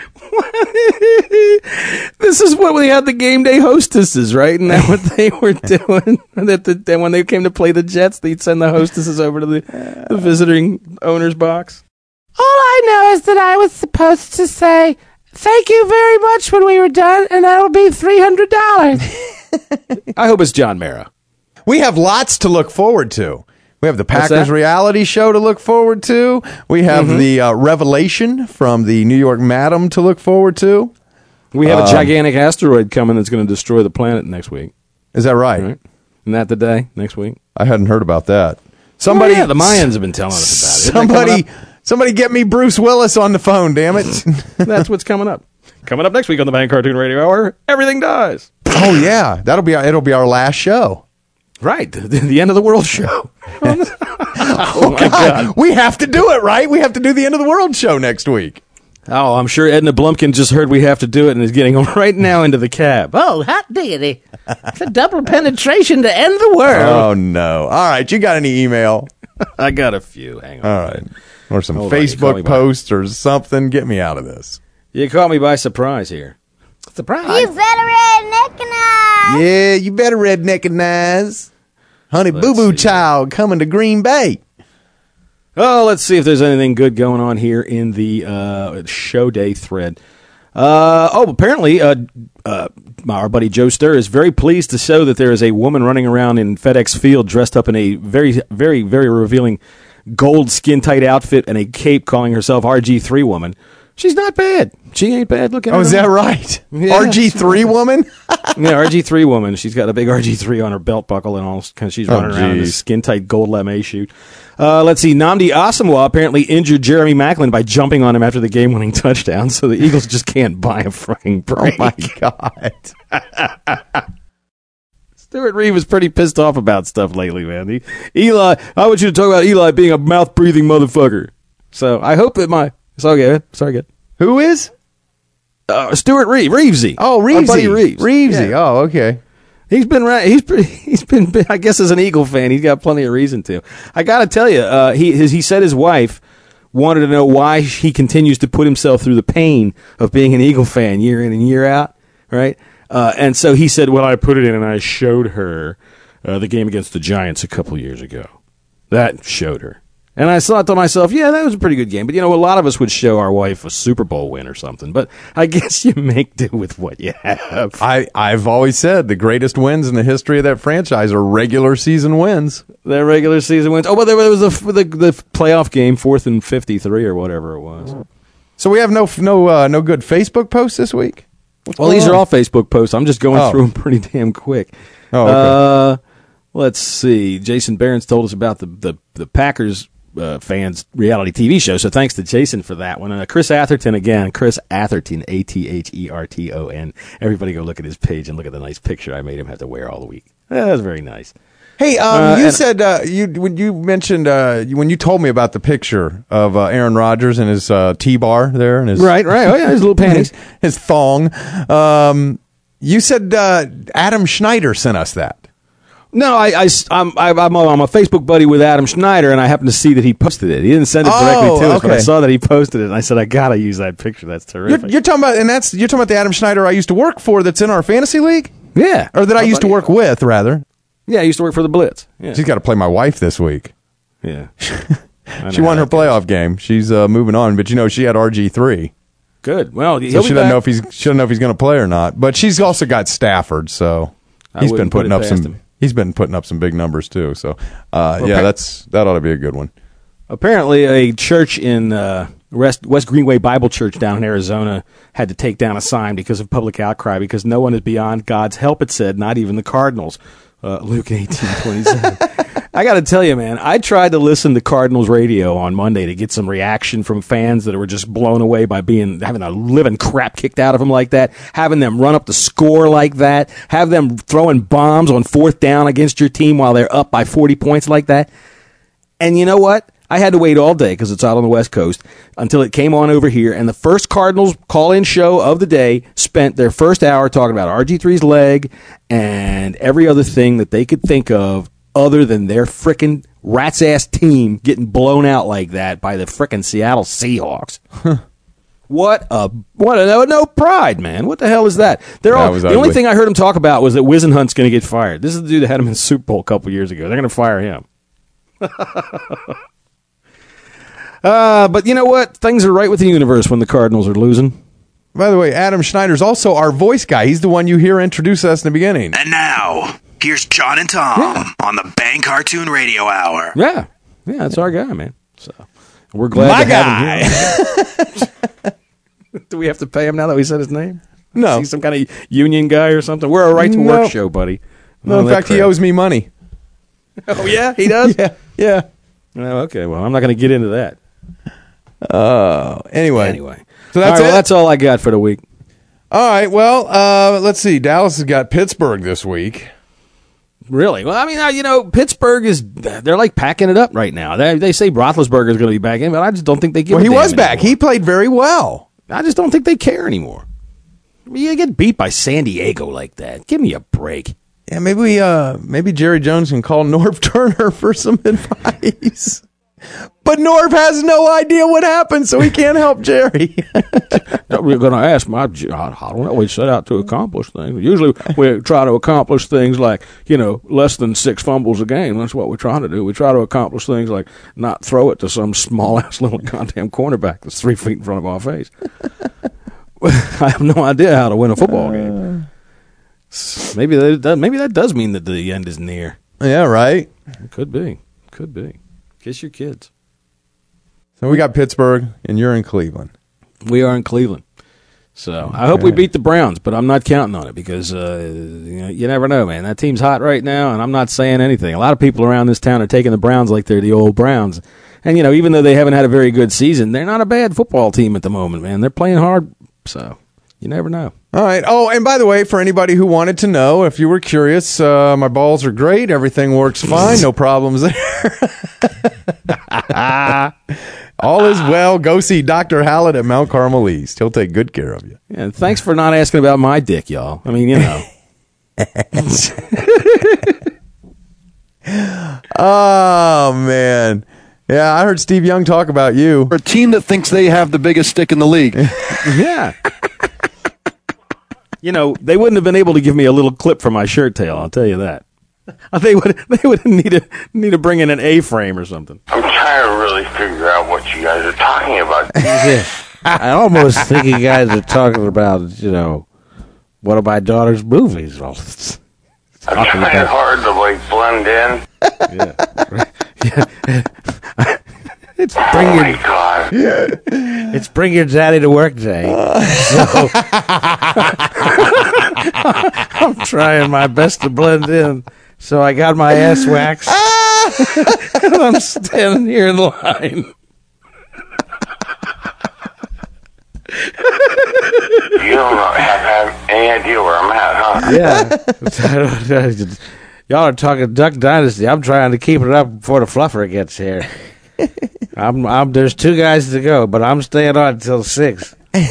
this is what we had the game day hostesses, right? And that's what they were doing. That the, then when they came to play the Jets, they'd send the hostesses over to the, the visiting owner's box. All I know is that I was supposed to say, thank you very much when we were done, and that'll be three hundred dollars. I hope it's John Mara. We have lots to look forward to. We have the What's Packers that? reality show to look forward to. We have Mhm. the uh, revelation from the New York Madam to look forward to. We have Um, a gigantic asteroid coming that's going to destroy the planet next week. Is that right? Right? Isn't that the day next week? I hadn't heard about that. Somebody, Oh, yeah, the Mayans have been telling us about it. Isn't that Somebody, coming somebody, get me Bruce Willis on the phone. Damn it! That's what's coming up. Coming up next week on the Bang Cartoon Radio Hour, everything dies. Oh yeah, that'll be our, it'll be our last show. Right, the, the end of the world show. Oh, my God. We have to do it, right? We have to do the end of the world show next week. Oh, I'm sure Edna Blumpkin just heard we have to do it and is getting right now into the cab. Oh, hot diggity. It's a double penetration to end the world. Oh no! All right, you got any email? I got a few. Hang on. All right, or some Hold on, you call me Facebook by- posts or something. Get me out of this. You caught me by surprise here. Surprise. You better recognize. Yeah, you better redneckinize. Honey Let's Boo Boo see. Child coming to Green Bay. Oh, let's see if there's anything good going on here in the uh, show day thread. Uh, oh, apparently, uh, uh, our buddy Joe Sturr is very pleased to show that there is a woman running around in FedEx Field dressed up in a very, very, very revealing gold skin-tight outfit and a cape calling herself R G three Woman. She's not bad. She ain't bad looking. Oh, at is all. that right? Yeah. R G three woman? Yeah, R G three Woman. She's got a big R G three on her belt buckle and all. Cause she's Oh, running around in a geez. skin-tight gold lame shoot. Uh, let's see. Nnamdi Asamoah apparently injured Jeremy Maclin by jumping on him after the game-winning touchdown, so the Eagles just can't buy a fucking break. Oh, my God. Stuart Reeve is pretty pissed off about stuff lately, man. He, Eli, I want you to talk about Eli being a mouth-breathing motherfucker. So I hope that my... Sorry, good. Sorry, good. Who is? Uh, Stuart Reeve. Reevesy. Oh, Our Reevesy. buddy Reeves. Reevesy. Yeah. Oh, okay. He's been ra- he's pretty, he's been I guess as an Eagle fan he's got plenty of reason to. I got to tell you, uh, he his, he said his wife wanted to know why he continues to put himself through the pain of being an Eagle fan year in and year out, right? Uh, and so he said, "Well, I put it in and I showed her uh, the game against the Giants a couple years ago. That showed her." And I thought to myself, yeah, that was a pretty good game. But, you know, a lot of us would show our wife a Super Bowl win or something. But I guess you make do with what you have. I, I've always said the greatest wins in the history of that franchise are regular season wins. Their regular season wins. Oh, but there was a, the, the playoff game, fourth and fifty-three or whatever it was. So we have no no uh, no good Facebook posts this week? What's Well, going these on? are all Facebook posts. I'm just going Oh. through them pretty damn quick. Oh, okay. Uh, let's see. Jason Barron's told us about the, the, the Packers uh, fans reality T V show. So thanks to Jason for that one. Uh, Chris Atherton again. Chris Atherton, A T H E R T O N. Everybody go look at his page and look at the nice picture I made him have to wear all the week. That was very nice. Hey, um, Uh, you and- said uh, you when you mentioned uh, you- when you told me about the picture of uh, Aaron Rodgers and his uh, T-bar there and his Right, right. Oh, yeah, his little panties. his, his thong. Um, you said uh, Adam Schneider sent us that. No, I, I, I'm, I'm, I'm a, I'm a Facebook buddy with Adam Schneider, and I happened to see that he posted it. He didn't send it directly Oh, to us, but I okay. saw that he posted it, and I said, I got to use that picture. That's terrific. You're, you're talking about, and that's you're talking about the Adam Schneider I used to work for. That's in our fantasy league. Yeah, or that I used to work with, rather. Yeah, I used to work for the Blitz. Yeah. She's got to play my wife this week. Yeah. She won her playoff game. She's uh, moving on, but you know she had R G three. Good. Well, So he'll she be doesn't back. know if he's she doesn't know if he's going to play or not. But she's also got Stafford, so I he's been wouldn't put putting it up past some. him. He's been putting up some big numbers too. So uh, Well, yeah, pa- that's that ought to be a good one. Apparently, a church in uh, West, West Greenway Bible Church down in Arizona had to take down a sign because of public outcry because no one is beyond God's help, it said, not even the Cardinals. Uh, Luke eighteen twenty-seven. I got to tell you, man, I tried to listen to Cardinals radio on Monday to get some reaction from fans that were just blown away by being having a living crap kicked out of them like that, having them run up the score like that, have them throwing bombs on fourth down against your team while they're up by forty points like that. And you know what? I had to wait all day because it's out on the West Coast until it came on over here. And the first Cardinals call-in show of the day spent their first hour talking about R G three's leg and every other thing that they could think of other than their frickin' rat's-ass team getting blown out like that by the frickin' Seattle Seahawks. What a what a no, no pride, man! What the hell is that? They're That all was the only ugly. thing I heard him talk about was that Wisenhunt's going to get fired. This is the dude that had him in the Super Bowl a couple years ago. They're going to fire him. uh, but you know what? Things are right with the universe when the Cardinals are losing. By the way, Adam Schneider's also our voice guy. He's the one you hear introduce us in the beginning. And now, here's John and Tom on the Bang Cartoon Radio Hour. Yeah, yeah, that's our guy, man. So we're glad My to guy. have him here. Do we have to pay him now that we said his name? No. Is he some kind of union guy or something? We're a right to work No. show, buddy. No, None in of that fact, he crap. owes me money. Oh yeah, he does. Yeah, yeah. Oh, okay, well, I'm not going to get into that. Uh, anyway. Anyway, So that's all right, it? well, that's all I got for the week. All right, well, uh, let's see. Dallas has got Pittsburgh this week. Really? Well, I mean, uh, you know, Pittsburgh is, they're like packing it up right now. They, they say Roethlisberger is going to be back in, but I just don't think they give Well, a he damn was back. anymore. He played very well. I just don't think they care anymore. I mean, you get beat by San Diego like that. Give me a break. Yeah, maybe we, uh, maybe Jerry Jones can call Norv Turner for some advice. But Norv has no idea what happened, so he can't help Jerry. We're going to ask my job. I don't know. We set out to accomplish things. Usually we try to accomplish things like, you know, less than six fumbles a game. That's what we're trying to do. We try to accomplish things like not throw it to some small-ass little goddamn cornerback that's three feet in front of our face. I have no idea how to win a football game. Maybe that, that maybe that does mean that the end is near. Yeah, right. Could be. Could be. Kiss your kids. So we got Pittsburgh, and you're in Cleveland. We are in Cleveland. So I hope we beat the Browns, but I'm not counting on it because uh, you know, you never know, man. That team's hot right now, and I'm not saying anything. A lot of people around this town are taking the Browns like they're the old Browns. And, you know, even though they haven't had a very good season, they're not a bad football team at the moment, man. They're playing hard, so you never know. All right. Oh, and by the way, for anybody who wanted to know, if you were curious, uh, my balls are great. Everything works fine. No problems there. All is well. Go see Doctor Hallett at Mount Carmel East. He'll take good care of you. Yeah, and thanks for not asking about my dick, y'all. I mean, you know. Oh, man. Yeah, I heard Steve Young talk about you. A team that thinks they have the biggest stick in the league. Yeah. You know, they wouldn't have been able to give me a little clip for my shirt tail, I'll tell you that. They would they would need to need to bring in an A-frame or something. I'm trying to really figure out what you guys are talking about. I almost think you guys are talking about, you know, one of my daughter's movies. Well, it's I'm talking trying about- hard to like blend in. It's Oh bring my your god! it's bring your daddy to work day. So I'm trying my best to blend in. So I got my ass waxed. And I'm standing here in line. You don't have, have any idea where I'm at, huh? Yeah. Y'all are talking Duck Dynasty. I'm trying to keep it up before the fluffer gets here. I'm, I'm, there's two guys to go, but I'm staying on until six.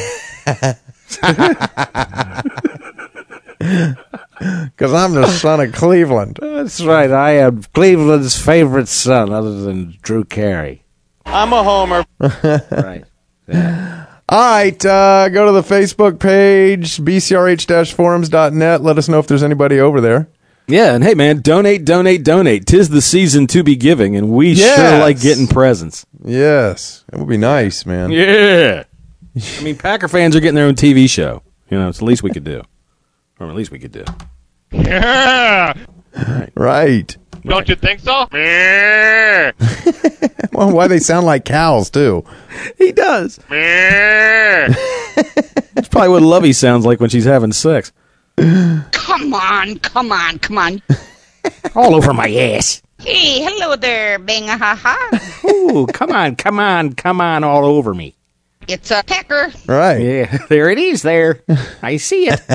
Because I'm the son of Cleveland. That's right. I am Cleveland's favorite son, other than Drew Carey. I'm a homer. Right. Yeah. All right, uh, go to the Facebook page, b c r h dash forums dot net. Let us know if there's anybody over there. Yeah, and hey, man, donate, donate, donate. 'Tis the season to be giving, and we Yes. sure like getting presents. Yes, it would be nice, man. Yeah. I mean, Packer fans are getting their own T V show. You know, it's the least we could do. Or at least we could do. Yeah. Right. Right. Don't you think so? Well, why they sound like cows, too. He does. That's probably what Lovey sounds like when she's having sex. Come on, come on, come on. All over my ass. Hey, hello there, Bang Ha Ha. Ooh, come on, come on, come on all over me. It's a pecker. Right. Yeah, there it is there. I see it.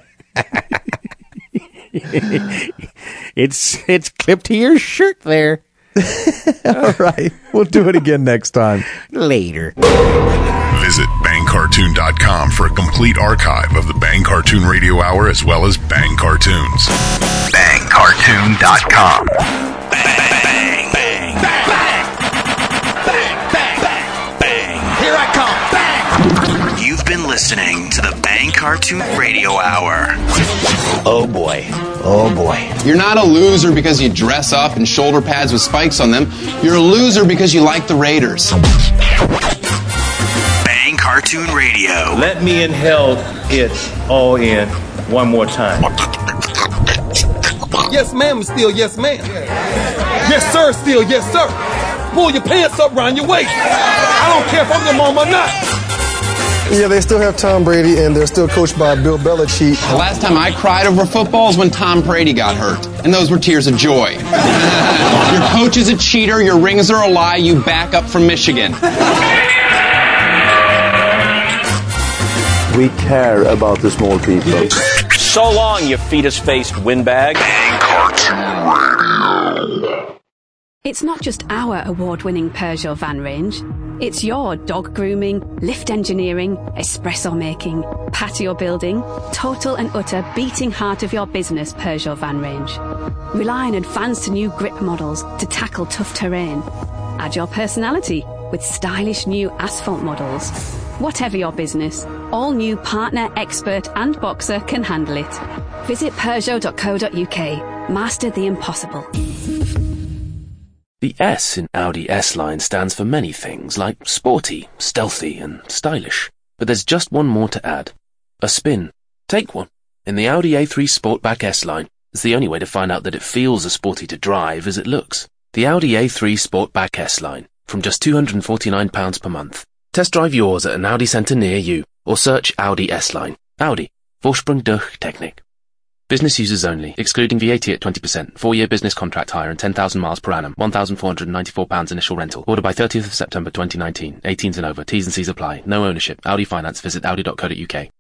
it's it's clipped to your shirt there. All right. We'll do it again next time. Later. Visit bang cartoon dot com for a complete archive of the Bang Cartoon Radio Hour as well as Bang Cartoons. bang cartoon dot com. Bang, bang, bang, bang, bang, bang, bang, bang. Here I come. Bang. You've been listening to the Bang Cartoon Radio Hour. Oh boy. Oh boy. You're not a loser because you dress up in shoulder pads with spikes on them. You're a loser because you like the Raiders. Bang Cartoon Radio. Let me inhale it all in one more time. Yes, ma'am, still yes, ma'am. Yes, sir, still yes, sir. Pull your pants up around your waist. I don't care if I'm your mom or not. Yeah, they still have Tom Brady, and they're still coached by Bill Belichick. The last time I cried over football was when Tom Brady got hurt, and those were tears of joy. Your coach is a cheater, your rings are a lie, you back up from Michigan. We care about the small people. So long, you fetus-faced windbag. Bang Cartoon Radio. It's not just our award-winning Peugeot van range. It's your dog grooming, lift engineering, espresso making, patio building, total and utter beating heart of your business Peugeot van range. Rely on advanced new grip models to tackle tough terrain. Add your personality with stylish new asphalt models. Whatever your business, all new partner, expert and boxer can handle it. Visit Peugeot dot co dot uk. Master the impossible. The S in Audi S-Line stands for many things, like sporty, stealthy, and stylish. But there's just one more to add. A spin. Take one. In the Audi A three Sportback S-Line, it's the only way to find out that it feels as sporty to drive as it looks. The Audi A three Sportback S-Line, from just two hundred forty-nine pounds per month. Test drive yours at an Audi centre near you, or search Audi S-Line. Audi. Vorsprung durch Technik. Business users only, excluding V A T at twenty percent, four-year business contract hire and ten thousand miles per annum, one thousand four hundred ninety-four pounds initial rental. Order by thirtieth of September twenty nineteen. eighteens and over. T's and C's apply. No ownership. Audi Finance. Visit audi dot co dot uk.